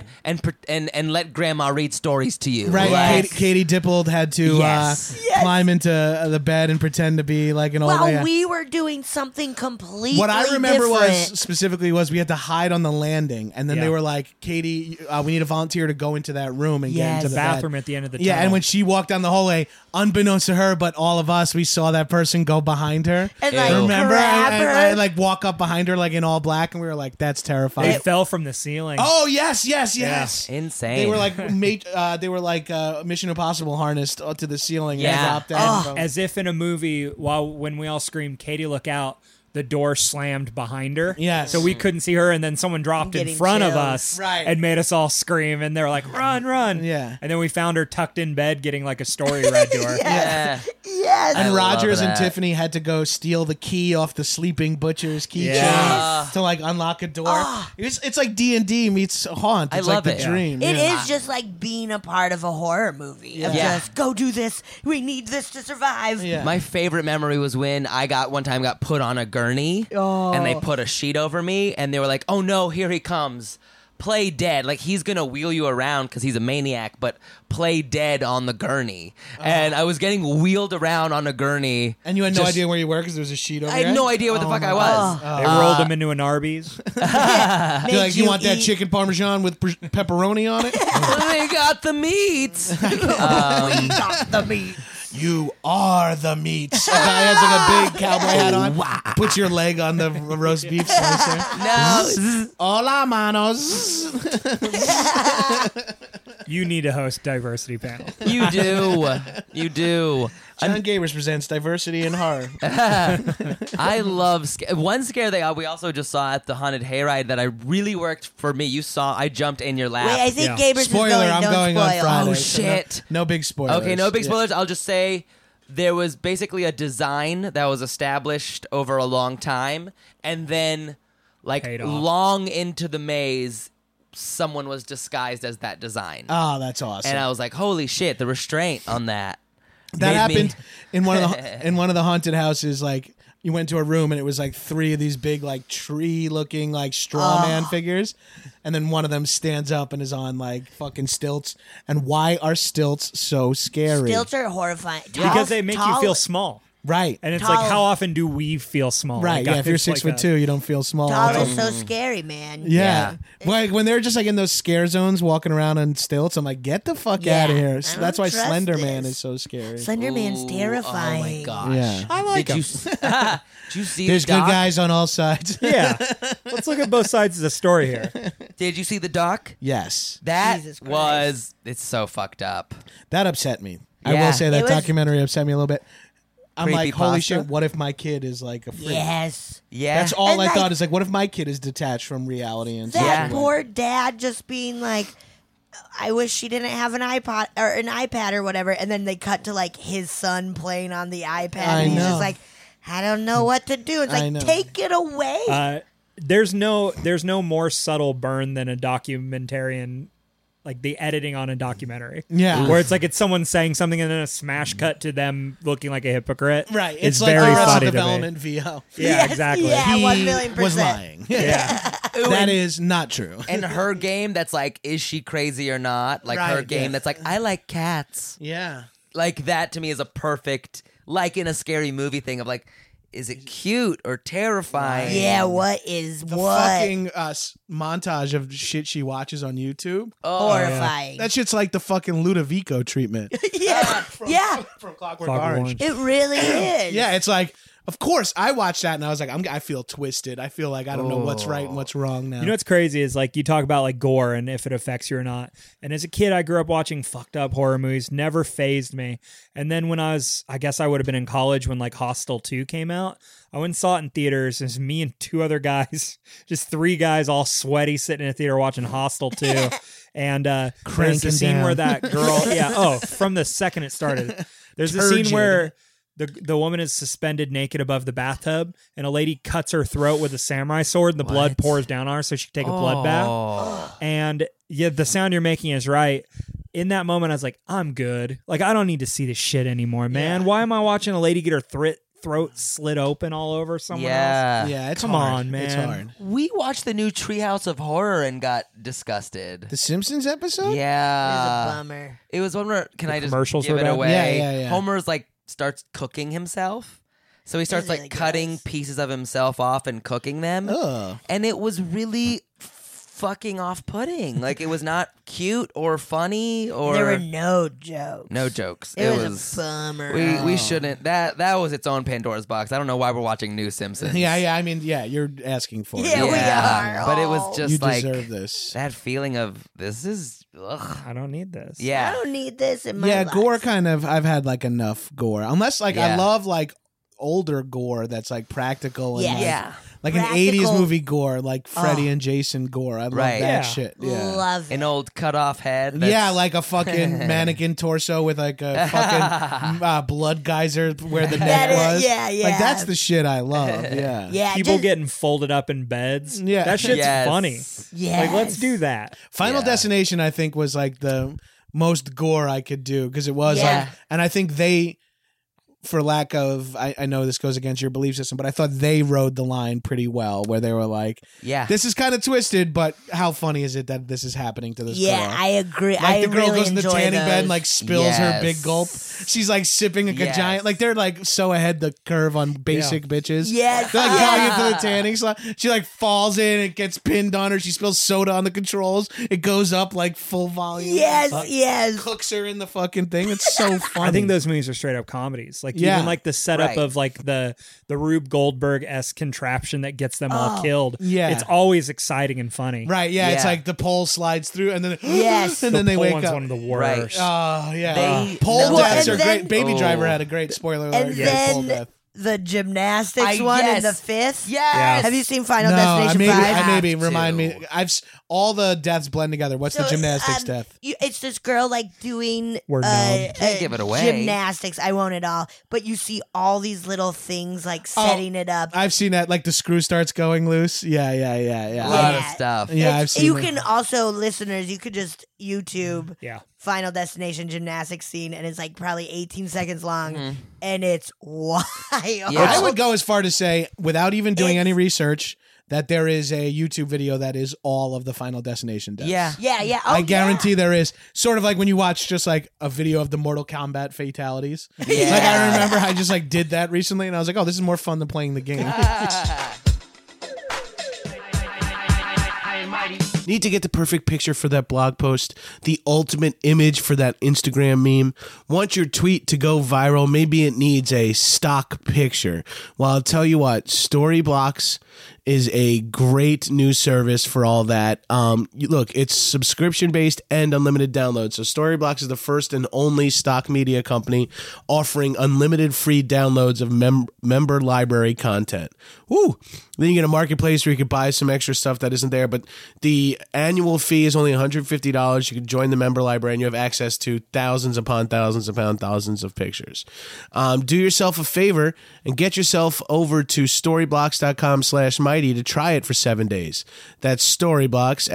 and let grandma read stories to you. Right, Like, Katie Dippold had to Yes. Yes. climb into the bed and pretend to be like an old Well, man. we were doing something completely What I remember different. was specifically was we had to hide on the landing, and then Yeah. they were like, "Katie, we need a volunteer to go into that room and get Yes. into the the bed." bathroom at the end of the Yeah, tunnel. and when she walked down the hallway, unbeknownst to her, but all of us, we saw that person go behind her. and like Ew. Remember? grab And her. I like walk up behind her like in all black, and we were like, "That's terrifying." they fell from the ceiling. Oh yes, yes, yes. Insane. They were like Mission Impossible harnessed to the ceiling. Yeah. And dropped down. Oh. As if in a movie, when we all screamed, "Katie, look out!" the door slammed behind her. Yes. So we couldn't see her, and then someone dropped in Getting front of chills. us Right. and made us all scream, and they were like, "Run, run!" Yeah. And then we found her tucked in bed, getting like a story read to her. yeah. Yes. And I love Rogers and that. Tiffany had to go steal the key off the sleeping butcher's keychain Yes. to like unlock a door. It's like D&D meets Haunt. I It's love like the it. dream. It yeah. is just like being a part of a horror movie. Of Yeah. just go do this. We need this to survive. Yeah. My favorite memory was when I one time got put on a gurney and they put a sheet over me and they were like, "Oh no, here he comes. Play dead." Like he's gonna wheel you around because he's a maniac, but play dead on the gurney. And I was getting wheeled around on a gurney. And you had no just- idea where you were because there was a sheet over I your had no head? idea where the fuck I my was. They rolled him into an Arby's. Make You're like, you want that eat- chicken parmesan with pepperoni on it? They got the meat. We got the meat. You are the meat. A guy has like a big cowboy hat on. Puts your leg on the roast beef slicer. No. Hola, manos. You need to host diversity panel. You do. You do. John Gabers presents Diversity in Horror. I love one scare we also just saw at the haunted hayride that I really worked for me. You saw I jumped in your lap. Wait, I think Yeah. Gabers Spoiler, is going. I'm Don't going spoil. on Friday. Oh, so shit. No big spoilers. Okay, no big Yeah. spoilers. I'll just say there was basically a design that was established over a long time, and then like Paid off. long into the maze, someone was disguised as that design. Oh, that's awesome. And I was like, holy shit, the restraint on that. That made me- happened in one of the haunted houses. Like you went to a room and it was like 3 of these big like tree looking like straw man figures, and then one of them stands up and is on like fucking stilts. And why are stilts so scary? Stilts are horrifying. Because they make you Tall- feel small. Right. And it's Tall- like, how often do we feel small? Right. Like, Yeah. If you're it's 6'2", you don't feel small. Tall is so scary, man. Yeah. Like when they're just like in those scare zones walking around on stilts, I'm like, get the fuck Yeah, out of here. I So don't that's why trust Slender Man this. is so scary. Slender Man's terrifying. Oh my gosh. Yeah. I like Did them. did you see There's the doc? good guys on all sides. Yeah. Let's look at both sides of the story here. Did you see the doc? Yes. That Jesus Christ. was it's so fucked up. That upset me. I Yeah. will say that It was- documentary upset me a little bit. I'm like, holy Creepypasta? shit, what if my kid is like a freak? Yes. Yeah. That's all And, I like- thought is like, what if my kid is detached from reality and That Yeah. poor dad just being like, I wish she didn't have an iPod or an iPad or whatever. And then they cut to like his son playing on the iPad. I and he's know. just like, I don't know what to do. It's I like, know. take it away. There's no more subtle burn than a documentarian, like the editing on a documentary. Yeah. Where it's like it's someone saying something and then a smash cut to them looking like a hypocrite. Right. It's It's like very Arrested funny to me. Development VO. Yeah, Yes, exactly. yeah. He 1,000,000%. was lying. Yeah. That is not true. and her game that's like, is she crazy or not? Like her Right, game yeah. that's like, I like cats. Yeah. Like that to me is a perfect, like in a scary movie thing of like, is it cute or terrifying? yeah, what is The what? fucking montage of shit she watches on YouTube. Horrifying. That shit's like the fucking Ludovico treatment. yeah. yeah. From Clockwork Clockwork Orange. Orange. It really is. Yeah, it's like, of course, I watched that and I was like, I feel twisted. I feel like I don't know what's right and what's wrong now. You know what's crazy is like you talk about like gore and if it affects you or not. And as a kid, I grew up watching fucked up horror movies, never phased me. And then when I guess I would have been in college when like Hostel 2 came out. I went and saw it in theaters. There's me and 2 other guys, just 3 guys all sweaty sitting in a theater watching Hostel 2. And there's Cranking the scene down. where that girl, from the second it started, there's the Turgid. scene where the woman is suspended naked above the bathtub and a lady cuts her throat with a samurai sword and the blood What? pours down on her so she can take a blood bath. Oh. And yeah, the sound you're making is right. In that moment, I was like, I'm good. Like, I don't need to see this shit anymore, man. Yeah. Why am I watching a lady get her throat slit open all over someone else? Yeah. Yeah, it's Come hard. on, man. It's hard. We watched the new Treehouse of Horror and got disgusted. The Simpsons episode? It's a Yeah. bummer. It was one where, can I just commercials give were it bad? away? Yeah. Homer's like starts cooking himself. So he starts really like cutting gross. pieces of himself off and cooking them. Ugh. And it was really fucking off-putting. Like it was not cute or funny or There were no jokes. no jokes. It was a bummer. we shouldn't. That was its own Pandora's box. I don't know why we're watching New Simpsons. Yeah. I mean, yeah, you're asking for Yeah, it. we are. But it Oh. was just You like deserve this. that feeling of this is ugh. I don't need this. I Yeah. don't need this in my Yeah, life. gore kind of, I've had like enough gore. Unless like I Yeah. love like older gore that's like practical and Yes. like, Yeah. like an Practical. 80s movie gore, like Freddy and Jason gore. I love Right. that Yeah. shit. Yeah. Love it. An old cut off head. that's- Yeah, like a fucking mannequin torso with like a fucking blood geyser where the neck That is- was. yeah, Like yeah. that's the shit I love. Yeah. yeah, People just, getting folded up in beds. Yeah. That shit's Yes. funny. yes. Like, let's do that. Final Yeah. Destination, I think, was like the most gore I could do because it was Yeah. like, and I think they, for lack of, I know this goes against your belief system, but I thought they rode the line pretty well where they were like, Yeah. this is kind of twisted, but how funny is it that this is happening to this yeah, girl? I agree. Like I the girl really goes in the enjoy tanning bed and those. like spills her Yes. big gulp. She's like sipping like a Yes. giant. Like they're like so ahead the curve on basic bitches. Yes, They're like yes. going into the tanning slot. She like falls in. It gets pinned on her. She spills soda on the controls. It goes up like full volume. Yes, Fuck. yes. Cooks her in the fucking thing. It's so funny. I think those movies are straight up comedies. Like Yeah. even like the setup Right. of like the Rube Goldberg-esque contraption that gets them all killed. yeah. It's always exciting and funny. right. Yeah, it's Yeah. like the pole slides through and then Yes. and then they The wake Poland's up. one of the Right. worst. Oh yeah, They- pole no, deaths and are then- great. Baby Oh. Driver had a great spoiler alert. And yeah, pole then death. the gymnastics I- one in yes. the fifth. Yes. Have you seen Final No, I Destination maybe, 5? I maybe Have remind to. me. All the deaths blend together. What's the So, gymnastics death? It's this girl like doing We're numb. Can't give it away. gymnastics. I won't at all, but you see all these little things like setting it up. I've seen that. Like the screw starts going loose. Yeah. A lot of Yeah. stuff. Yeah, I've It's- seen you it. can also, listeners, you could just YouTube Yeah. Final Destination gymnastics scene, and it's like probably 18 seconds long, and it's wild. Yeah. I would go as far to say, without even doing It's- any research, that there is a YouTube video that is all of the Final Destination deaths. Yeah. Yeah. Oh, I guarantee there is. Sort of like when you watch just like a video of the Mortal Kombat fatalities. Yeah. Like I remember I just like did that recently, and I was like, oh, this is more fun than playing the game. Need to get the perfect picture for that blog post, the ultimate image for that Instagram meme. Want your tweet to go viral? Maybe it needs a stock picture. Well, I'll tell you what, Storyblocks is a great new service for all that. Look, it's subscription-based and unlimited downloads. So Storyblocks is the first and only stock media company offering unlimited free downloads of member library content. Woo! Then you get a marketplace where you can buy some extra stuff that isn't there, but the annual fee is only $150. You can join the member library and you have access to thousands upon thousands upon thousands of pictures. Do yourself a favor and get yourself over to storyblocks.com/mighty to try it for 7 days. That's Storyblocks,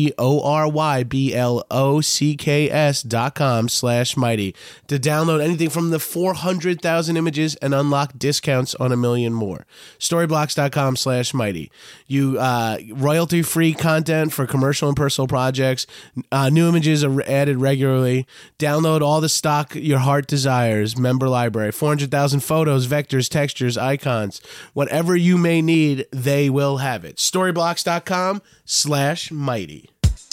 STORYBLOCKS.com/mighty to download anything from the 400,000 images and unlock discounts on 1 million more. Storyblocks.com/mighty. You royalty-free content for commercial and personal projects. New images are added regularly. Download all the stock your heart desires. Member library. 400,000 photos, vectors, textures, icons. Whatever you may need, they will have it. Storyblocks.com/mighty.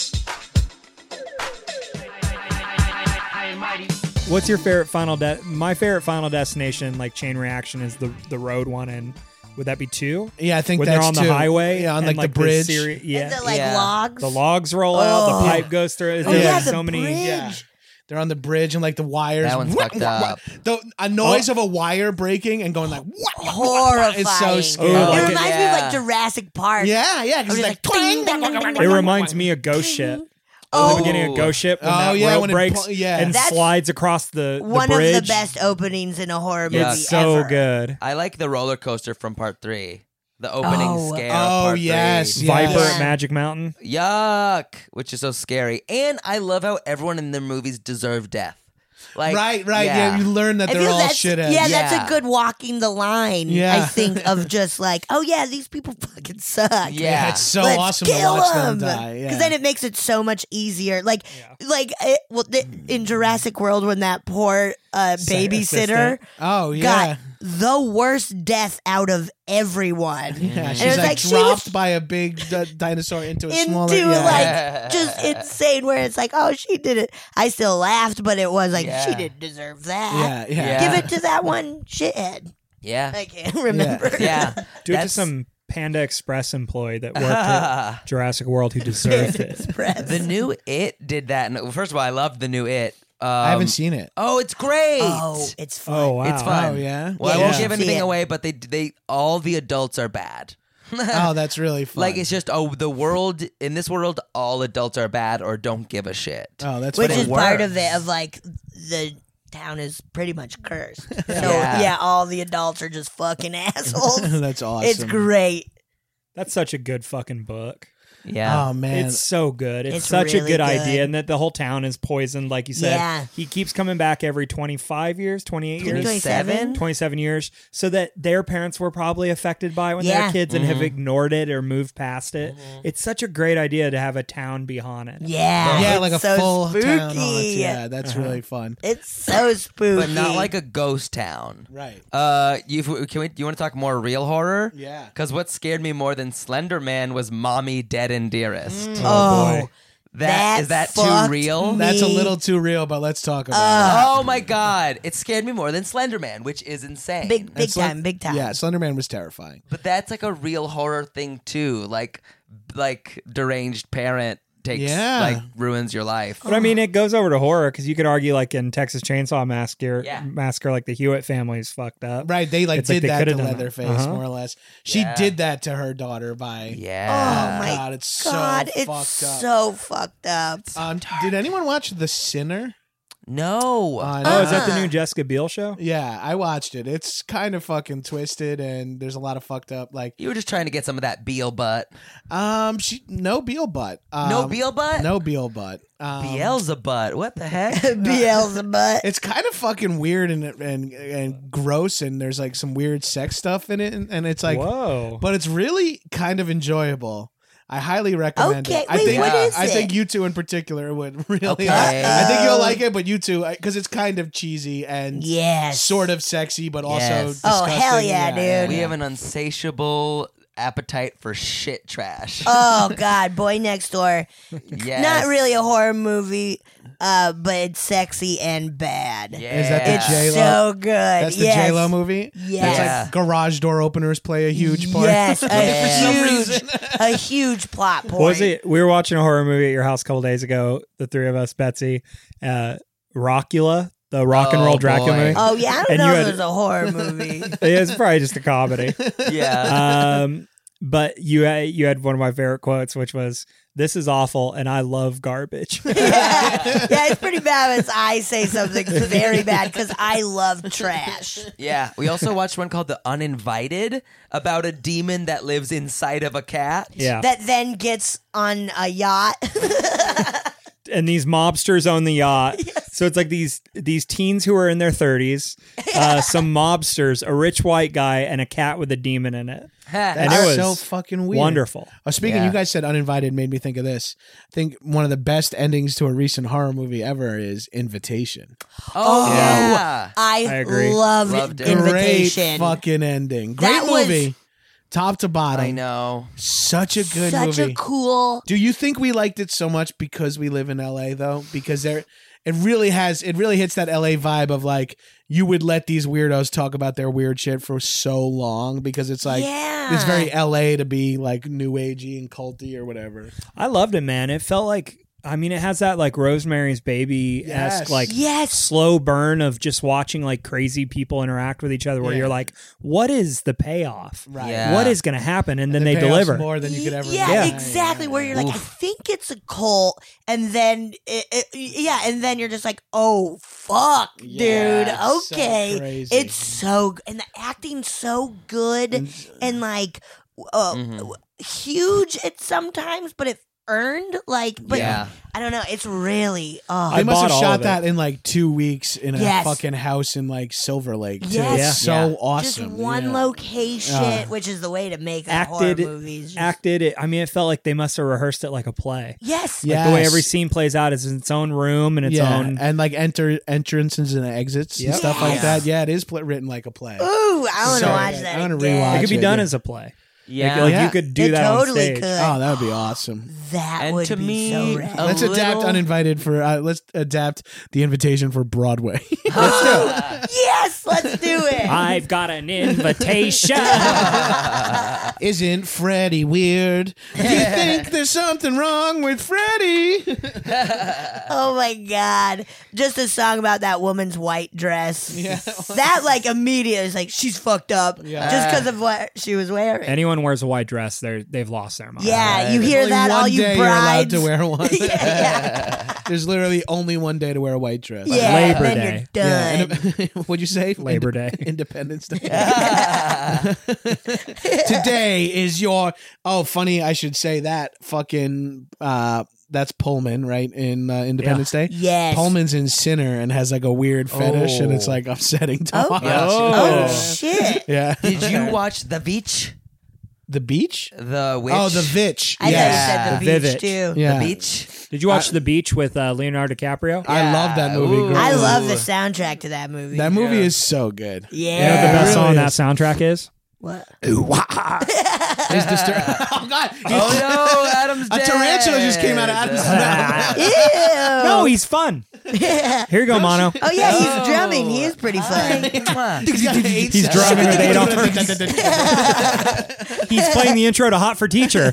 What's your favorite my favorite Final Destination like chain reaction is the road one, and would that be 2? Yeah, I think When that's they're on the two. highway, Yeah, on and, like the bridge. yeah, Is it like Yeah. logs? the logs roll out, Oh. the pipe goes through. Oh, There's yeah, like the so many. bridge. Yeah. They're on the bridge and like the wires. That one's fucked up. A noise of a wire breaking and going like Horrifying. It's so Oh, scary. It like reminds me of yeah. like Jurassic Park. Yeah, yeah. I Because was it's like, like, ding, twang, ding, ding, ding, It reminds me of Ghost Ship. Oh. The beginning of Ghost Ship when Oh, that yeah, rope when it breaks yeah. and That's slides across the One bridge. of the best openings in a horror movie It's so ever. good. I like the roller coaster from part 3. The opening Oh. scare Oh, of part yes, 3. yes. Viper Yeah. at Magic Mountain. Yuck, which is so scary. And I love how everyone in their movies deserve death. Like, right. Yeah, you learn that I they're feel all that's, shitheads. yeah, that's Yeah. a good walking the line, Yeah. I think, of just like, oh yeah, these people fucking suck. Yeah. It's so Let's awesome to kill watch them them. die. Yeah. Because then it makes it so much easier. Like, in Jurassic World when that poor babysitter assistant. oh yeah. got the worst death out of everyone. Yeah, it she's was like, like she dropped was- by a big dinosaur into a Into smaller. Yeah. like just insane where it's like, oh, she did it. I still laughed, but it was like Yeah. she didn't deserve that. yeah. Give it to that one shithead. Yeah. I can't remember. Yeah. Do it to That's- some Panda Express employee that worked at Jurassic World who deserved it. Express. The new It did that. And first of all, I loved the new It. I haven't seen it. Oh, it's great. Oh, it's fun. Oh wow! It's fun. Oh yeah. Well, I Yeah, won't you give should see anything it. away, but they all the adults are bad. Oh, that's really fun. Like it's just the world in this world, all adults are bad or don't give a shit. oh, that's Which fun. is part of works. it, of like the town is pretty much cursed. So Yeah. yeah, all the adults are just fucking assholes. that's awesome. It's great. That's such a good fucking book. Yeah. Oh man. It's so good. It's It's such really a good good. idea, and that the whole town is poisoned, like you said. Yeah. He keeps coming back every 25 years, 28 years, 27? 27 years, so that their parents were probably affected by it when they Yeah. were kids and have ignored it or moved past it. It's such a great idea to have a town be haunted. Yeah. yeah, it's like a so full spooky. town on it. Yeah, that's really fun. It's so spooky. But not like a ghost town. Right. You want to talk more real horror? Yeah. Because what scared me more than Slender Man was Mommy Dead and Dearest. Oh, boy. That is that too fucked real? me. That's a little too real, but let's talk about Oh my god! It scared me more than Slender Man, which is insane. big it. big time. Yeah, Slenderman was terrifying. But that's like a real horror thing too. Like deranged parent takes Yeah. ruins your life. But I mean, it goes over to horror because you could argue, like in Texas Chainsaw Massacre, Yeah. like the Hewitt family's fucked up. Right, they It's like did they that coulda to done that. Leatherface, Uh-huh. more or less. She Yeah. did that to her daughter by. Yeah. Oh my God, it's God, so it's fucked up. so fucked up. Did anyone watch The Sinner? No. Oh, is that the new Jessica Biel show? Yeah, I watched it. It's kind of fucking twisted, and there's a lot of fucked up like. You were just trying to get some of that Beal butt. No Beal butt. No Beal butt? No Beal butt. Beelzebub. What the heck? Beelzebub. It's kind of fucking weird and gross, and there's like some weird sex stuff in it, and it's like, whoa! But it's really kind of enjoyable. I highly recommend Okay, it. I wait, think what is I it? think you two in particular would really. Okay. I think you'll like it, but you two because it's kind of cheesy and Yes. sort of sexy, but also Yes. disgusting. Oh, hell yeah, dude. We have an insatiable appetite for shit trash. Oh God, Boy Next Door. Yes. Not really a horror movie, but it's sexy and bad. Yeah. Is that the It's J-Lo? so good. That's the yes. J-Lo movie. Yes. That's like garage door openers play a huge part. Yes, For a huge plot point. What was it? We were watching a horror movie at your house a couple days ago. The three of us, Betsy, Rockula, the rock and roll Dracula boy. movie. Oh yeah, I don't And know you if had- it was a horror movie. It's probably just a comedy. Yeah. But you had one of my favorite quotes, which was, "This is awful, and I love garbage." yeah, it's pretty bad when I say something very bad because I love trash. Yeah. We also watched one called The Uninvited about a demon that lives inside of a cat. Yeah, That then gets on a yacht. and these mobsters own the yacht. So it's like these teens who are in their 30s, some mobsters, a rich white guy, and a cat with a demon in it. And That's it was so fucking weird. wonderful. Oh, speaking, Yeah. you guys said uninvited made me think of this. I think one of the best endings to a recent horror movie ever is Invitation. Oh, Yeah. yeah. I agree. Loved Loved it. Invitation. Great fucking ending. Great That was- movie. Top to bottom. I know. Such a good Such movie. a cool. Do you think we liked it so much because we live in LA though? Because it really hits that LA vibe of like you would let these weirdos talk about their weird shit for so long because it's like Yeah. it's very LA to be like new agey and culty or whatever. I loved it, man. It felt like, I mean, it has that like Rosemary's Baby-esque Yes. like Yes. slow burn of just watching like crazy people interact with each other where Yeah. you're like, what is the payoff? Right. Yeah. What is going to happen? And then The they payoff's deliver. more than you could ever Yeah, imagine. exactly. Where you're like, I Oof. think it's a cult, and then and then you're just like, oh fuck, Yeah, dude. it's so Okay, crazy. it's so and the acting's so good and like huge at sometimes, but it earned like, but Yeah. I don't know. It's really They must bought have all shot of it. that in like 2 weeks in a Yes. fucking house in like Silver Lake. Too. Yes. It's so Yeah. awesome. just one Yeah. location, which is the way to make horror acted movies. acted it. I mean, it felt like they must have rehearsed it like a play. Yes. Yeah. Like the way Yes. every scene plays out is in its own room and its own. and like entrances and exits Yep. and stuff like Yes. that. Yeah, it is written like a play. Ooh, I want to So watch good. that. I wanna again. rewatch It could be it, done yeah. as a play. Yeah. Like Yeah. you could do It that totally on stage. could. Oh, that would be awesome. That And would to be me, so rad. a Let's adapt little- Uninvited for. Let's adapt the invitation for Broadway. Yes, let's do it. I've got an invitation. Isn't Freddie weird? Do you think there's something wrong with Freddie? Oh my god. Just a song about that woman's white dress. Yeah. That like immediately is like she's fucked up Yeah. just because of what she was wearing. Anyone wears a white dress, they've lost their mind. Yeah, you There's hear only that, one all you day you're allowed brides. to wear one. yeah, There's literally only one day to wear a white dress. yeah. Labor then Day. you're Yeah, done. what'd you say? Labor Day. Independence Day. Today is your. Oh, funny. I should say that. Fucking. That's Pullman, right? In Independence Day. Yes. Pullman's in Sinner and has like a weird fetish, and it's like upsetting to watch. Oh Oh. shit. Yeah. Did you watch The Beach? The beach? The Witch? Oh, the Vitch. I Yes. thought you said the The beach Vivitch. too. Yeah. The Beach? Did you watch The Beach with Leonardo DiCaprio? I love that movie. Ooh. girl. I love the soundtrack to that movie. That movie is so good. yeah. You know what the best It song on really that is. soundtrack is? What? Ooh, wah. Is oh God! Oh, no, Adam's A dead. tarantula just came out of Adam's mouth. Ew. No, he's fun. Here you go, Mono. Oh yeah, he's drumming. He is pretty fun. He's got 8 He's drumming with Adolf. He's playing the intro to Hot for Teacher.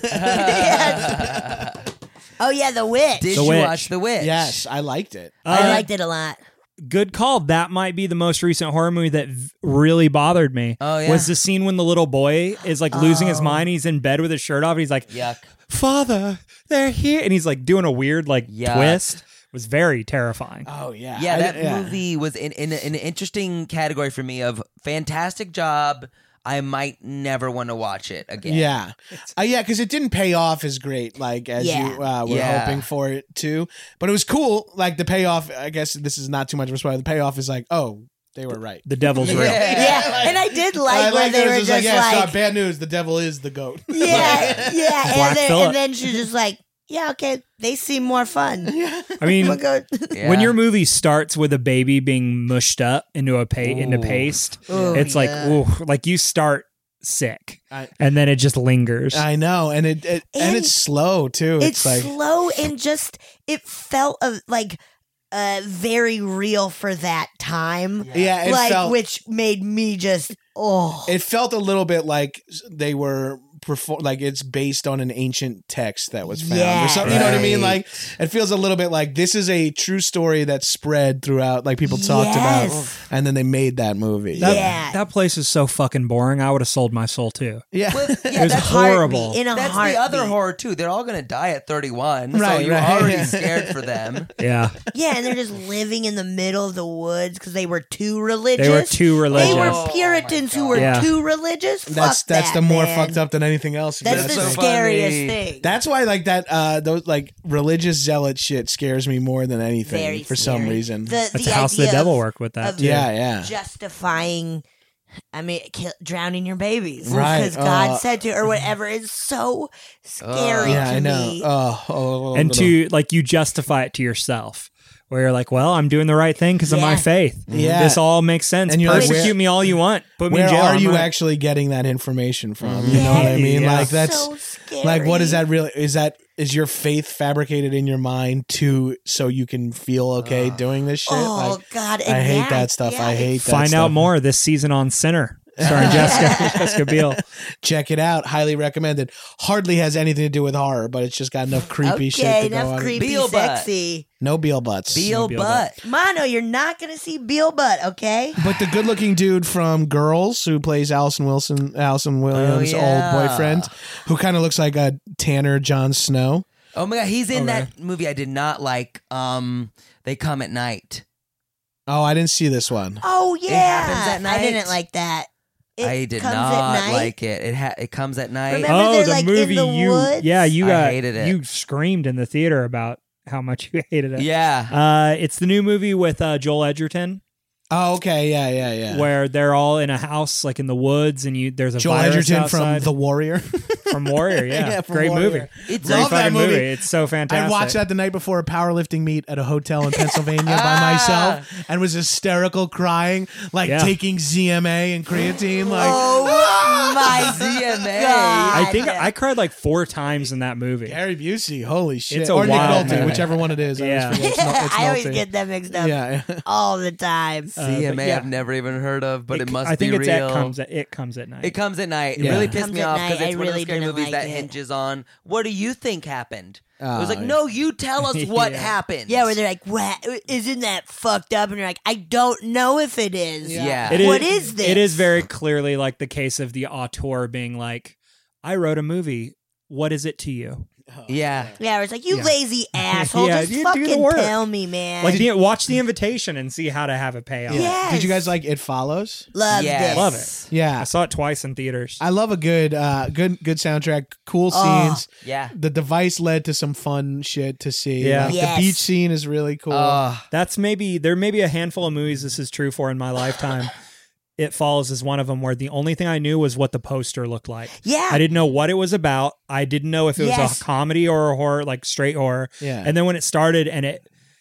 Oh yeah, The Witch. Did The you Witch. watch The Witch? Yes, I liked it. I liked it a lot. Good call. That might be the most recent horror movie that really bothered me. Oh, yeah. Was the scene when the little boy is like losing his mind. He's in bed with his shirt off. And he's like, Yuck. "Father, they're here," and he's like doing a weird like Yuck. twist. was very terrifying. Oh yeah, Yeah, that movie was in an interesting category for me of fantastic job. I might never want to watch it again. Yeah, yeah, because it didn't pay off as great, like as Yeah. you were hoping for it to. But it was cool. Like the payoff. I guess this is not too much of a spoiler. The payoff is like, oh, they were right. The devil's real. Yeah, and I did like where they were just like, bad news. The devil is the goat. yeah, Black Phillip. and then she's just like, yeah, okay, they seem more fun. I mean, We'll go- Yeah. when your movie starts with a baby being mushed up into into paste, Ooh, it's like, yeah. ooh, like you start sick, I- and then it just lingers. I know, and and it's slow too. It's like slow and just it felt like very real for that time. yeah, it like felt which made me just it felt a little bit like they were like it's based on an ancient text that was found or something. You know what I mean? Right. Like it feels a little bit like this is a true story that spread throughout, like people talked about, Yes. and then they made that movie. That place is so fucking boring. I would have sold my soul too. Yeah. Well, It yeah, was that's horrible. in a That's heartbeat. the other horror too. They're all gonna die at 31, so Right, you're right. already scared for them. Yeah, Yeah, and they're just living in the middle of the woods because they were too religious. they were too religious. They were Oh, Puritans my who were God. too religious. That's Fuck that, the more man. fucked up than anything else. That's That's the so scariest funny. thing. That's why like that those like religious zealot shit scares me more than anything Very for some scary. reason. That's the house of the idea devil worked with that. of too. yeah. justifying. I mean, drowning your babies, Right, Because God said to, or whatever, is so scary Yeah, to I know. me. And to like you justify it to yourself, where you're like, well, I'm doing the right thing because of my Yeah. faith. Yeah. This all makes sense. And you're like, Persecute where- me all you want. Put me where in jail. are I'm you right. actually getting that information from? You know what I mean? Yeah. Like that's so scary. like what is that really? Is your faith fabricated in your mind so you can feel okay doing this shit? Oh Like, God! I and hate that stuff. yeah, I hate that Find stuff. out more this season on Sinner, starring Jessica Biel. Check it out. Highly recommended. Hardly has anything to do with horror, but it's just got enough creepy shit Okay, to go enough on. creepy, Beal butt. sexy. No Beal butts. Beal Beal butt. Mono, you're not gonna see Beal butt, okay? But the good-looking dude from Girls, who plays Allison Williams' yeah. old boyfriend, who kind of looks like a tanner Jon Snow. Oh my god, he's in Okay. that movie I did not like. They Come at Night. Oh, I didn't see this one. Oh yeah, happens at I night. didn't like that. It I did comes not at night? like it. It comes at night. Remember Oh, they're, the like, in movie the you woods? you I got hated it. you screamed in the theater about how much you hated it. Yeah. It's the new movie with Joel Edgerton Oh, okay. Yeah. where they're all in a house like in the woods and there's a Joel virus Edgerton outside. from The Warrior. from Warrior, yeah. Yeah, from Great Warrior. movie. It's Great Love that fucking movie. It's so fantastic. I watched that the night before a powerlifting meet at a hotel in Pennsylvania by myself and was hysterical crying, like Yeah. taking ZMA and creatine. Like, Oh my ZMA. God. I think I cried like 4 times in that movie. Gary Busey, holy shit. It's a or Nick wild Nolte, movie. whichever one it is. Yeah. I always get them mixed up Yeah. all the time. CMA yeah. I've never even heard of, but it must I think be it's real. It comes at night. It comes at night. Yeah. It really It pissed Comes me at off night. because it's I one of really those scary didn't movies like that it. hinges on what do you think happened? It was like, yeah. no, you tell us what Yeah. happened. Yeah, where they're like, "What? Isn't that fucked up?" And you're like, "I don't know if it is." Yeah. What is this? It is very clearly like the case of the auteur being like, I wrote a movie. What is it to you? Yeah. Yeah, it's like, "You Yeah. lazy asshole, Yeah, just you do the fucking work. tell me, man." Like, watch The Invitation and see how to have it pay off. Yes. Did you guys like It Follows? Loved Yes. it. Love it. Yeah. I saw it twice in theaters. I love a good soundtrack, cool Oh. scenes. Yeah. The device led to some fun shit to see. Yeah. Like, Yes. The beach scene is really cool. There may be a handful of movies this is true for in my lifetime. It Follows is one of them where the only thing I knew was what the poster looked like. Yeah. I didn't know what it was about. I didn't know if it was Yes. a comedy or a horror, like straight horror. Yeah. And then when it started and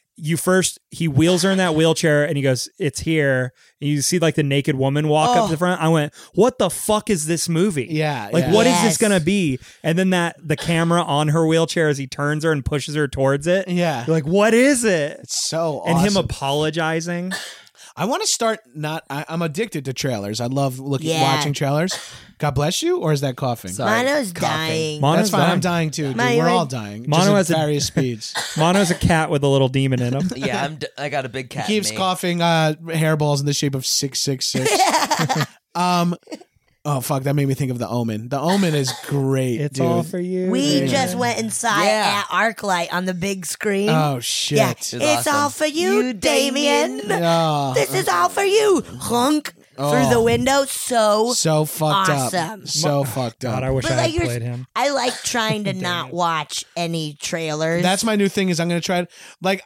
he wheels her in that wheelchair and he goes, "It's here." And you see like the naked woman walk up to the front. I went, "What the fuck is this movie?" Yeah, Like, yeah. what is Yes. this going to be? And then the camera on her wheelchair as he turns her and pushes her towards it. Yeah. You're like, what is it? It's so And him awesome. apologizing. I want to start I'm addicted to trailers. I love Yeah. watching trailers. God bless you, or is that coughing? Sorry. Mono's Coughing. dying. Mono's That's fine. dying. I'm dying too. Dude. Mono, We're you're- all dying. Mono just has at a- various speeds. Mono's a cat with a little demon in him. Yeah, I got a big cat. Keeps in me. coughing hairballs in the shape of 666. Oh fuck! That made me think of The Omen. The Omen is great. It's dude. all for you. We baby. just went and saw it Yeah. at ArcLight on the big screen. Oh shit! yeah, was it's awesome. all for you, Damien. Oh, This is all for you. Honk through the window. So fucked awesome. up. So fucked God, I up. wish But I like had you're, played him. I like trying to not watch any trailers. That's my new thing. Is I'm gonna try. Like,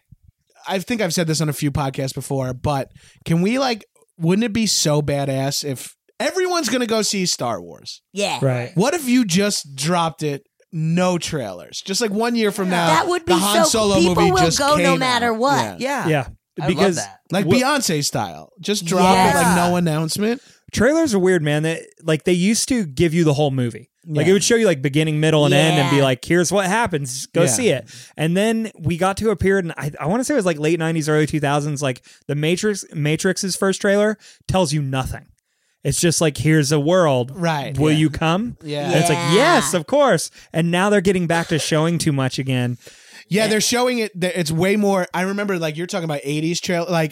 I think I've said this on a few podcasts before, but can we like? Wouldn't it be so badass if everyone's gonna go see Star Wars? yeah. Right. What if you just dropped it? No trailers. Just like 1 year from now, That would be the Han so Solo people movie will just go no came matter out. what. Yeah. Yeah. Yeah. I Because love that. Like What- Beyonce style. Just drop Yes. it like no announcement. trailers are weird, man. That like they used to give you the whole movie. Like Yeah. it would show you like beginning, middle, and end, and be Yeah. like, "Here's what happens. Go Yeah. see it." And then we got to a period, and I want to say it was like late '90s, early 2000s. Like the Matrix's first trailer tells you nothing. It's just like, "Here's a world. Right, Will yeah. you come?" Yeah. And it's like, Yeah. "Yes, of course." And now they're getting back to showing too much again. Yeah, they're showing it. It's way more. I remember, like you're talking about '80s trailer. Like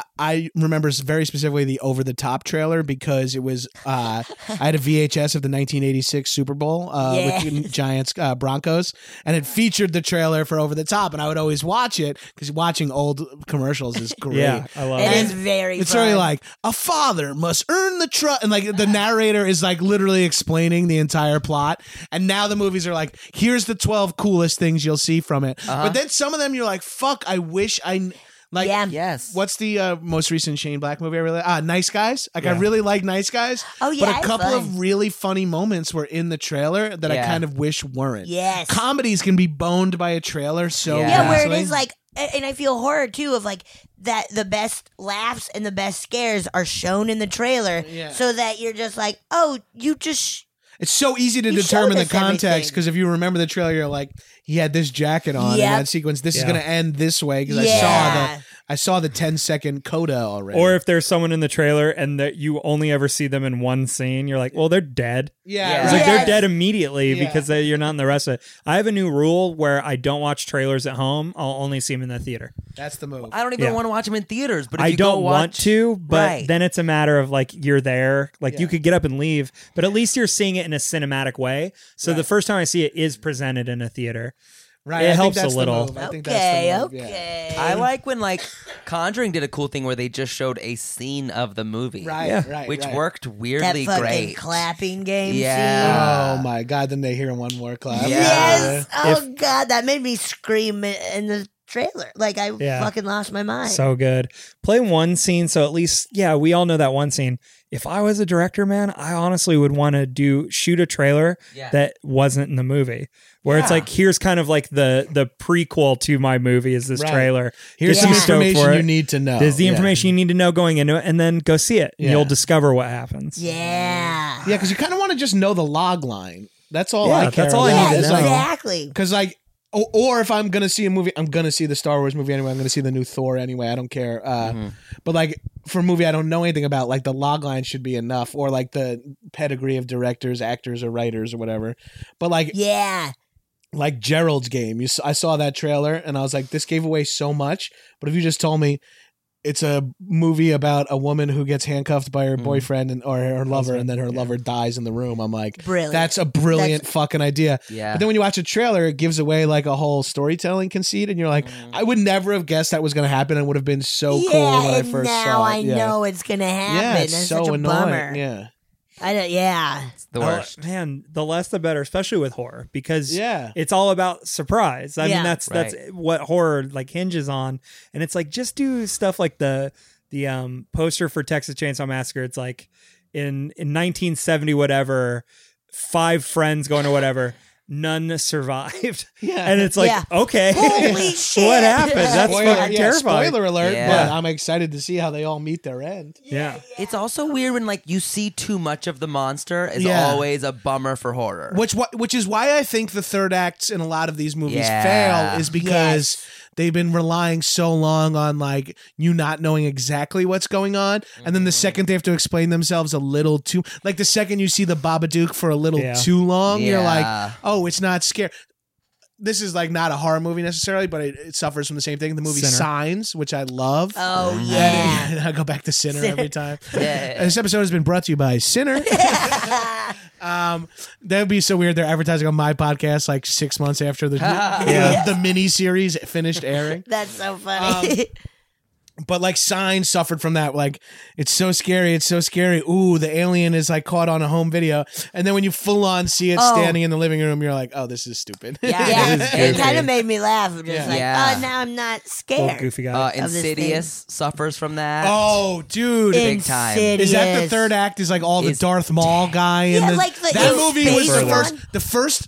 I remember very specifically the over the top trailer because it was. I had a VHS of the 1986 Super Bowl with the Giants Broncos, and it featured the trailer for Over the Top, and I would always watch it because watching old commercials is great. Yeah, I love It it. is very It's fun. really like a father must earn the trust, and like the narrator is like literally explaining the entire plot. And now the movies are like, here's the 12 coolest things you'll see from it. But then some of them you're like, fuck, I wish I like. Yeah. Yes. What's the most recent Shane Black movie I really Nice Guys? Like I Yeah. really like Nice Guys. Oh, yeah, but a it's couple fun. of really funny moments were in the trailer that I Yeah. kind of wish weren't. Yes. Comedies can be boned by a trailer so Yeah. Yeah, where it easily. is like, and I feel horror too of like that the best laughs and the best scares are shown in the trailer, Yeah. so that you're just like, oh, you just It's so easy to You determine showed the us context everything. because if you remember the trailer, you're like, he had this jacket on in Yep. that sequence. This is Yeah. going to end this way because Yeah. I saw the 10-second coda already. Or if there's someone in the trailer and that you only ever see them in one scene, you're like, "Well, they're dead." yeah, It's like Yes. they're dead immediately Yeah. because you're not in the rest of it. I have a new rule where I don't watch trailers at home. I'll only see them in the theater. that's the move. I don't even Yeah. want to watch them in theaters, but if I you go don't want watch, to, but Right. then it's a matter of like you're there. Like you Yeah. could get up and leave, but at least you're seeing it in a cinematic way. So the first time I see it is presented in a theater. Right, It I think helps that's a the little. move. I think okay, that's the move. Yeah. okay. I like when like Conjuring did a cool thing where they just showed a scene of the movie, Right, Yeah. right, which right. worked that weirdly fucking great. clapping game Yeah. Oh my god! Then they hear one more clap. scene. Yeah. Yes. Oh god, that made me scream in the trailer. Like I Yeah. fucking lost my mind. So good. Play one scene, so at least we all know that one scene. If I was a director, man, I honestly would want to shoot a trailer Yeah. that wasn't in the movie. Where it's Yeah. like, here's kind of like the prequel to my movie is this Right. trailer. Here's Get some you stoked for information it. you need to know. There's the Yeah. information you need to know going into it, and then go see it. Yeah. You'll discover what happens. yeah. Yeah, because you kind of want to just know the log line. That's all Yeah, I care that's all I about. need to It's know. like- Exactly. Because like, or if I'm gonna see a movie, I'm gonna see the Star Wars movie anyway. I'm gonna see the new Thor anyway. I don't care. But like for a movie I don't know anything about, like the log line should be enough, or like the pedigree of directors, actors, or writers, or whatever. But like Gerald's Game, I saw that trailer and I was like, this gave away so much. But if you just told me it's a movie about a woman who gets handcuffed by her boyfriend or her lover, and then her lover dies in the room, I'm like, Brilliant. that's a brilliant fucking idea. Yeah. But then when you watch a trailer, it gives away like a whole storytelling conceit, and you're like, I would never have guessed that was going to happen, and would have been so yeah, cool when I and first now saw it. I Yeah. know it's gonna happen. Yeah, it's That's so such a annoying. bummer. Yeah, I don't. Yeah. the worst. Man, the less the better, especially with horror, because Yeah. it's all about surprise. I Yeah. mean, that's Right. what horror like hinges on, and it's like just do stuff like the poster for Texas Chainsaw Massacre. It's like in 1970 whatever, 5 friends going to whatever. None survived. Yeah. And it's like, Yeah. okay. Holy shit. What happened? That's spoiler, fucking yeah, terrifying. spoiler alert, Yeah. but I'm excited to see how they all meet their end. Yeah. It's also weird when like you see too much of the monster is Yeah. always a bummer for horror. Which is why I think the third acts in a lot of these movies Yeah. fail, is because they've been relying so long on like you not knowing exactly what's going on, and then the second they have to explain themselves a little too, like the second you see the Babadook for a little Yeah. too long, you're Yeah. like, oh, it's not scary. this is like not a horror movie necessarily, but it suffers from the same thing. The movie Sinner. Signs, which I love. Oh yeah. And I go back to Sinner every time. Yeah. This episode has been brought to you by Sinner. That would be so weird. They're advertising on my podcast like 6 months after the mini series finished airing. That's so funny. But like Signs suffered from that. Like it's so scary. It's so scary. Ooh, the alien is like caught on a home video. And then when you full on see it standing in the living room, you're like, oh, this is stupid. yeah, is it goofy. kind of made me laugh. Just Yeah. like, Yeah. oh, now I'm not Little scared. goofy guy. of this Insidious suffers from that. Oh, dude. Big time. Is that the Insidious. third act? Is like all the Is Darth Maul guy in Yeah, the like the that in movie was space the first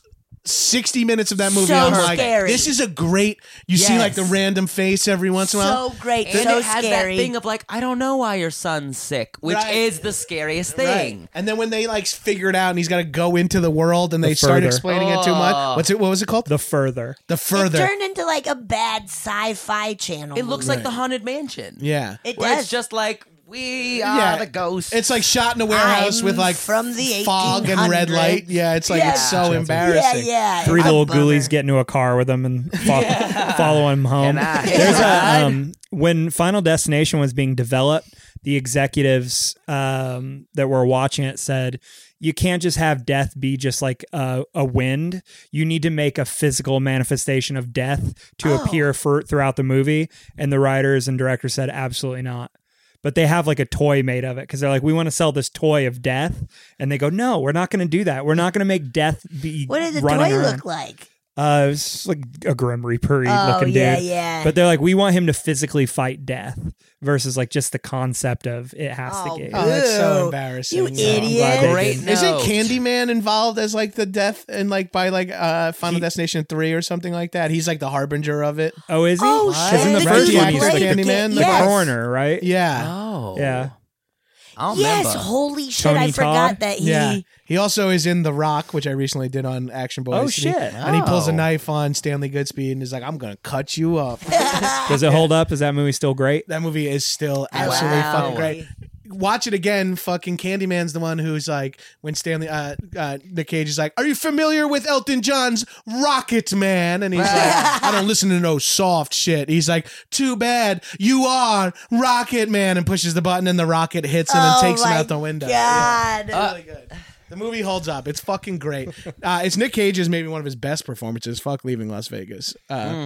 60 minutes of that movie. So I'm like, scary. this is a great. You see like the Yes. random face every once in a while. So great, And so it has scary. that thing of like, I don't know why your son's sick, which Right. is the scariest thing. Right. And then when they like figure it out and he's got to go into the world and they The start further. explaining it too much. Oh. What was it called? The Further. The It Further. turned into like a bad sci-fi channel. It looks movie. like the Haunted Mansion. Yeah. It Where does. it's just like, we Yeah. are the ghosts. It's like shot in a warehouse I'm with like from the fog and red 1800s. light. Yeah, it's like Yeah. it's so Yeah, embarrassing. yeah. Three It's a little bummer. ghoulies get into a car with him and follow him home. And I- There's a when Final Destination was being developed, the executives that were watching it said, you can't just have death be just like a wind. You need to make a physical manifestation of death to appear throughout the movie. And the writers and directors said, absolutely not. But they have like a toy made of it because they're like, we want to sell this toy of death. And they go, no, we're not going to do that. We're not going to make death be What did the running toy around. look like? It's like a Grim Reaper Oh, looking yeah, dude. yeah. But they're like, we want him to physically fight death versus like just the concept of it has Oh, to get. Oh, that's so Ew. embarrassing. You Yeah. I'm glad idiot. they Great didn't. note. Isn't Candyman involved as like the death and like by like Final Destination 3 or something like that? He's like the harbinger of it. Oh, is he? Oh, Because in the shit. first The one, dude he's who like played the, Candyman, the yes. coroner, right? Yeah. Oh. Yeah. I don't Yes, remember. holy shit! Tony I forgot Todd? that he. Yeah. He also is in The Rock, which I recently did on Action Boys. Oh, And he- shit. And he pulls a Oh. knife on Stanley Goodspeed and is like, I'm going to cut you up. Does it hold up? Is that movie still great? That movie is still absolutely Wow. fucking great. Watch it again. Fucking Candyman's the one who's like, when Stanley, Nick Cage is like, are you familiar with Elton John's Rocket Man? And he's like, I don't listen to no soft shit. He's like, too bad you are Rocket Man, and pushes the button and the rocket hits him and takes him my out the window. God. Yeah. Really good. The movie holds up. It's fucking great. It's Nick Cage's maybe one of his best performances. Fuck Leaving Las Vegas. Oh,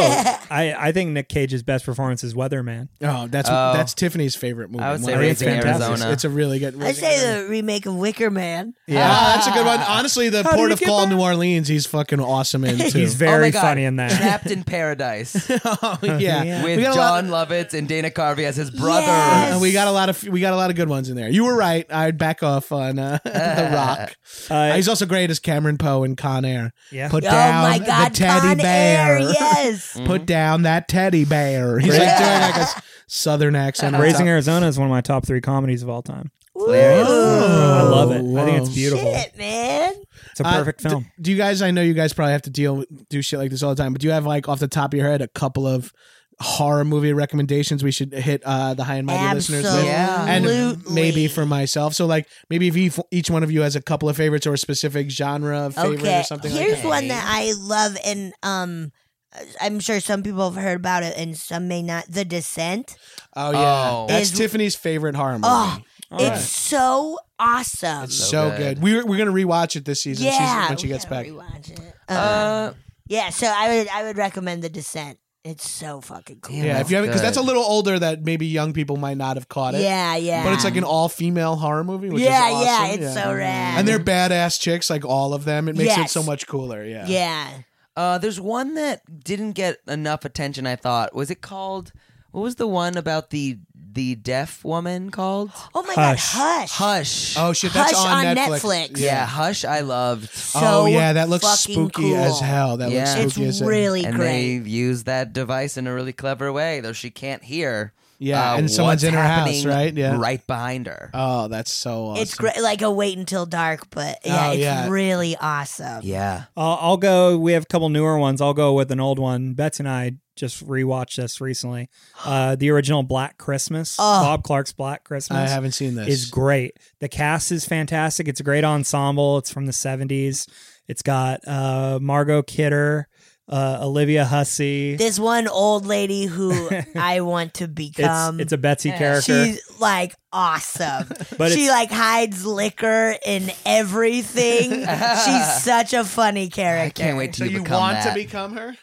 I think Nick Cage's best performance is Weatherman. Oh, that's Tiffany's favorite movie. I would say One of Raising her favorites. Arizona. It's a really good. I say the remake of Wicker Man. Yeah, that's a good one. Honestly, the How did Port he of get Call, back? New Orleans, he's fucking awesome in too. He's Oh my very God. funny in that. Trapped in Paradise oh, yeah. with We got a lot- John Lovitz and Dana Carvey as his brother. Yes. we got a lot of good ones in there. You were right. I'd back off on The Rock. He's also great as Cameron Poe in Con Air. Yeah. Put Oh down my God, the teddy Con bear. Air, yes. Put down that teddy bear. He's like doing like a southern accent. Raising Arizona is one of my top 3 comedies of all time. Hilarious. I love it. I whoa. think it's beautiful. Shit, man. It's a perfect film. Do you guys? I know you guys probably have to do shit like this all the time, but do you have like off the top of your head a couple of horror movie recommendations we should hit the High and Mighty listeners with? Yeah. And Absolutely. maybe for myself. So like maybe if each one of you has a couple of favorites or a specific genre of favorite Okay, or something here's like that. one that I love, and I'm sure some people have heard about it, and some may not. The Descent. Oh yeah, Oh. that's Is- Tiffany's favorite horror movie. Oh, All it's right. so awesome. It's So so good. good. We're gonna rewatch it this season. Yeah, when she we gets gotta back. rewatch it. Uh, Yeah, so I would recommend The Descent. It's so fucking cool. Damn, Yeah, that's if you haven't, because good. that's a little older that maybe young people might not have caught it. Yeah, yeah. But it's like an all-female horror movie, which yeah, is awesome. yeah, it's so rad. And they're badass chicks, like all of them. It makes it Yes. so much cooler. Yeah. yeah. there's one that didn't get enough attention. I thought was it called? What was the one about the deaf woman called? Oh my Hush. God, Hush. Hush. Oh shit, that's Hush on on Netflix. Netflix. yeah, Hush. I loved. So Oh yeah, that looks fucking spooky cool. as hell. That Yeah. looks spooky as It's hell. really And great. they use that device in a really clever way, though she can't hear. Yeah, and someone's what's in her house, happening right? Yeah. right behind her. Oh, that's so awesome. It's great, like a Wait Until Dark, but yeah, Oh, it's yeah. really awesome. Yeah. I'll go. We have a couple newer ones. I'll go with an old one. Betsy and I just rewatched this recently. The original Black Christmas, Oh. Bob Clark's Black Christmas. I haven't seen this. Is great. The cast is fantastic. It's a great ensemble. It's from the 70s. It's got Margot Kidder, Olivia Hussey. This one old lady who I want to become. It's a Betsy character. She's like awesome. But she it's- like hides liquor in everything. She's such a funny character. I can't wait So till you become want that. to become her?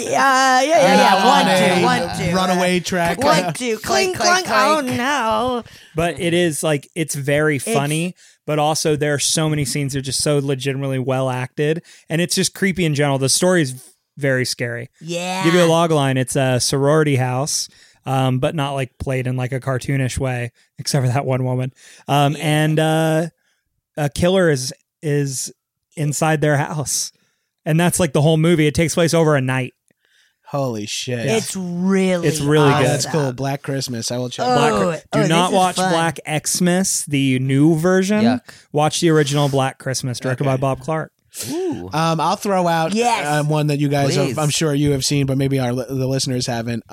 Yeah. Want to. runaway track. Want to. Clink, clink. Oh no. But it is like it's very funny, but also there are so many scenes that are just so legitimately well acted, and it's just creepy in general. The story is very scary. Yeah. Give you a log line. It's a sorority house, but not like played in like a cartoonish way, except for that one woman. And a killer is inside their house, and that's like the whole movie. It takes place over a night. Holy shit. It's really It's really Oh, good. that's cool. Black Christmas. I will check. Oh, Do this not is watch fun. Black Xmas, the new version. Yuck. Watch the original Black Christmas, directed by Okay. Bob Clark. Ooh. I'll throw out Yes. one that you guys, Please. I'm sure you have seen, but maybe the listeners haven't.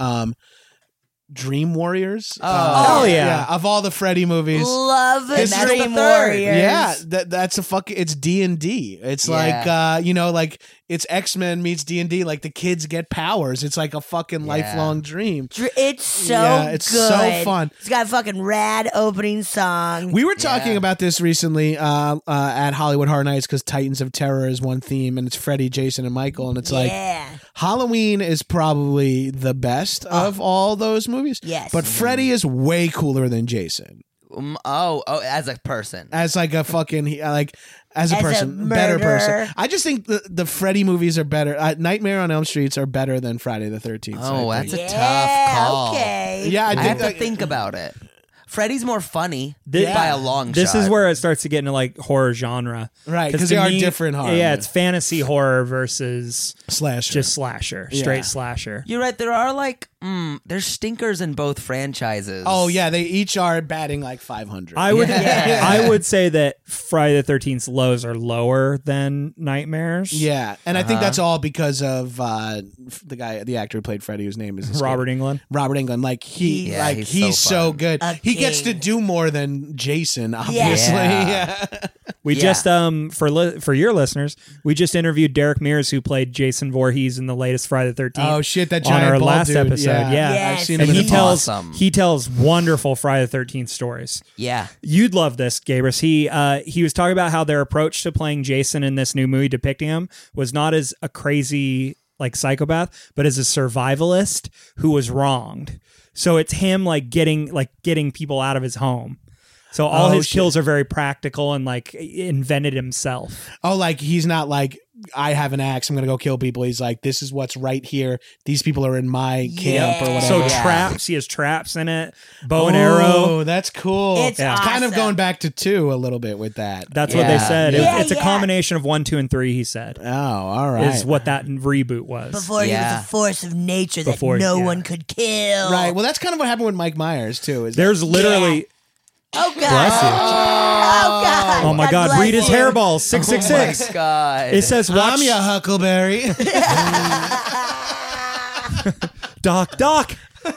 Dream Warriors. Oh, yeah. Of all the Freddy movies. Love That's the Dream third. Warriors. Yeah, that's a fucking. It's D&D. It's like like it's X-Men meets D&D. Like the kids get powers. It's like a fucking lifelong dream. It's so Yeah, it's good. so fun. It's got a fucking rad opening song. We were talking about this recently at Hollywood Horror Nights because Titans of Terror is one theme, and it's Freddy, Jason, and Michael, and it's like yeah. Halloween is probably the best of all those movies. Yes. But Freddy is way cooler than Jason. Oh, as a person. As like a fucking like as a As a person, better person. murderer. I just think the Freddy movies are better. Nightmare on Elm Streets are better than Friday the 13th. Oh, I that's think. a tough call. Okay. Yeah, I I think have that, to think about it. Freddy's more funny Thi- by a long This shot. is where it starts to get into like horror genre. Right, 'cause to they are different horror. Yeah, it's fantasy horror versus slasher. just slasher, Yeah. straight slasher. You're right. There are like there's stinkers in both franchises. Oh yeah, they each are batting like 500. I would Yeah. I would say that Friday the 13th's lows are lower than Nightmares. Yeah, and I think that's all because of the actor who played Freddy, whose name is Robert England. Robert England. Like Yeah, he's he's so so fun. good. A He gets to king. do more than Jason, obviously. Yeah. Yeah. We Yeah. just for your listeners, we just interviewed Derek Mears, who played Jason Voorhees in the latest Friday the 13th. Oh shit, that on giant our bald last dude. episode. Yeah. Yes. I've seen And him in he the tells Awesome. he tells wonderful Friday the 13th stories. Yeah. You'd love this, Gabrus. He was talking about how their approach to playing Jason in this new movie, depicting him, was not as a crazy like psychopath, but as a survivalist who was wronged. So it's him getting people out of his home. So all Oh, his shit. kills are very practical and like invented himself. Oh, like he's not like, I have an axe, I'm gonna go kill people. He's like, this is what's right here. These people are in my camp or Yeah. whatever. So Yeah. traps, he has traps in it, bow and arrow. Oh, that's cool. It's kind of awesome. going back to 2 a little bit with that. That's what they Yeah. said. Yeah, It's a yeah. combination of 1, 2, and 3. He said Oh, all right. is what that reboot was. Before he was Yeah. a force of nature that Before- no yeah. one could kill. Right. Well, that's kind of what happened with Mike Myers too. Is There's literally. Oh God. Bless you. Oh God. Oh my God! bless Read his you. hairball. Oh 666. my God. It says watch I'm your Huckleberry. Doc.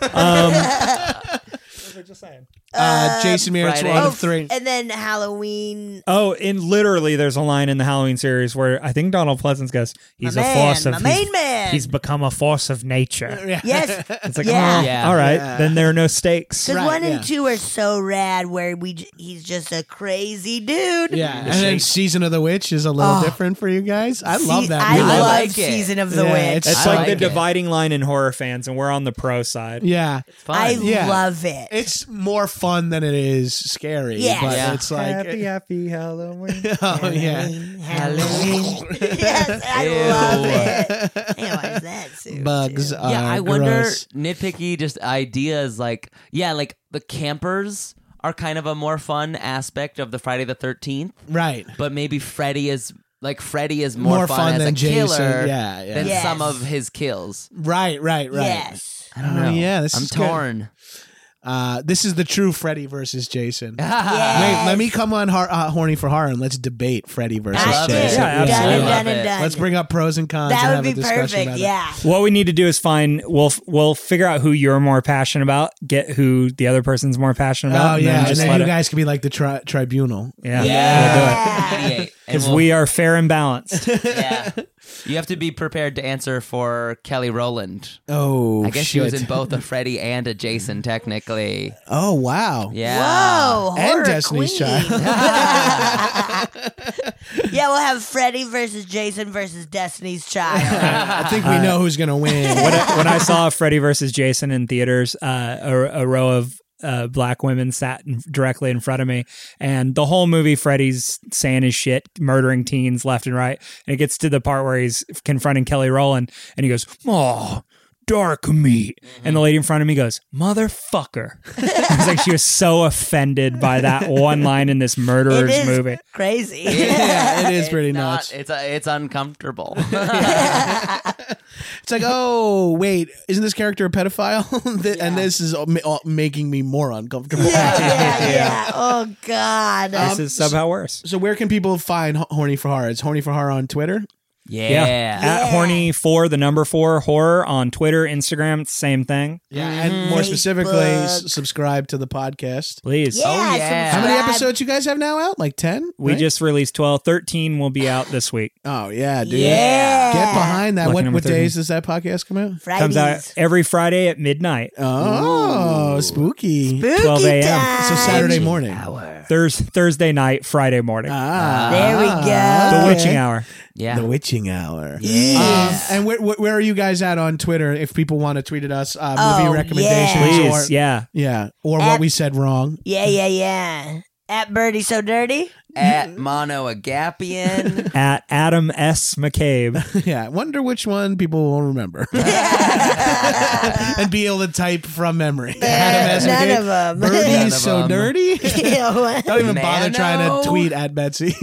Jason Mears, Friday. one Oh, of 3. and then Halloween. Oh, and literally, there's a line in the Halloween series where I think Donald Pleasance goes, "He's My a man, force of my main man. He's become a force of nature." Yes. It's like, Yeah. oh, Yeah. all right, Yeah. then there are no stakes. Because Right, 1 and yeah. 2 are so rad, where he's just a crazy dude. Yeah, and then Season of the Witch is a little different for you guys. I love that I movie. love like it. Season of the Yeah, Witch. It's I like like the it. dividing line in horror fans, and we're on the pro side. Yeah, Fun. I Yeah. love it. it's more fun than it is scary. Yeah. but Yeah. it's like happy Halloween. oh yeah, Halloween. Yes, I Ew. love it. Hey, why is that suit? bugs. too? Are Yeah, I wonder gross. nitpicky just ideas like like the campers are kind of a more fun aspect of the Friday the 13th, Right, but maybe Freddy is more fun as than a killer Jason. Yeah, yeah. than Yes. some of his kills. Right. Yes. I don't Oh, know. yeah, this I'm is good. torn. This is the true Freddy versus Jason. Yes. Wait, let me come on Horny for Horror and let's debate Freddy versus I love it. Jason. Yeah, Done absolutely. and Love done and it. done. Let's bring up pros and cons and That have would a be discussion perfect. about it. Yeah. What we need to do is we'll figure out who you're more passionate about, get who the other person's more passionate about. Oh yeah, and just then let you it- guys could be like the tribunal. yeah, Yeah. Mediate. And because we'll- we are fair and balanced. yeah. You have to be prepared to answer for Kelly Rowland. Oh, I guess she shit. was in both a Freddy and a Jason, technically. Oh, wow. Yeah. Whoa, And horror Destiny's queen. Child. Yeah, we'll have Freddy versus Jason versus Destiny's Child. I think we know who's going to win. When I saw Freddy versus Jason in theaters, a row of black women sat directly in front of me, and the whole movie, Freddy's saying his shit, murdering teens left and right, and it gets to the part where he's confronting Kelly Rowland, and he goes, "Oh, dark meat," and the lady in front of me goes, "Motherfucker." I was like, she was so offended by that one line in this It murderer's is movie. crazy. Yeah, it is pretty nuts. It's uncomfortable. It's like, oh, wait, isn't this character a pedophile? And this is making me more uncomfortable. Yeah. Oh God. This is somehow worse. So where can people find Horny for Horror? It's Horny for Horror on Twitter? Yeah. At horny4 horror on Twitter, Instagram, it's the same thing. Yeah. And more specifically, Facebook. subscribe to the podcast. Please. Yeah, Oh, yeah. How many subscribe. episodes you guys have now out? Like 10? We just released 12. 13 will be out this week. Oh, yeah, dude. Yeah. Get behind that. Lucky What number days 13. does that podcast come out? Fridays. Comes out every Friday at midnight, Oh, spooky. Spooky 12 a.m. time. So Saturday morning. Thursday night, Friday morning. There we go. The witching hour. Yeah. The witching hour. Yes. And where are you guys at on Twitter if people want to tweet at us movie recommendations Please, or yeah. or what we said wrong? Yeah. At Birdie So Dirty. At Mono Agapian. At Adam S. McCabe. Yeah, wonder which one people will remember and be able to type from memory. None of them. Birdie's None of so them. dirty. Don't even bother Nano? trying to tweet at Betsy.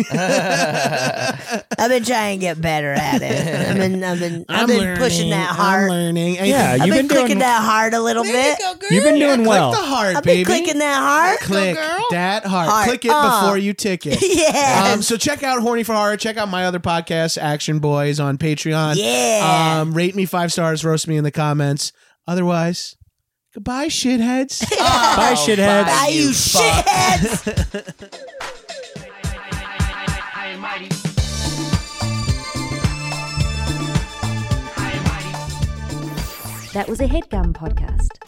I've been trying to get better at it. I've been pushing that I'm heart. learning. Yeah, I've you've been been clicking doing. that heart a little bit. You've been doing Click well. the heart, I've been baby. clicking that heart. Click that heart. Heart. Click it before you tick it. Yes. So check out Horny for Horror. Check out my other podcast, Action Boys, on Patreon. Yeah. Rate me 5 stars. Roast me in the comments. Otherwise, goodbye, shitheads. Bye, shitheads. Bye, you fuck. shitheads. That was a HeadGum podcast.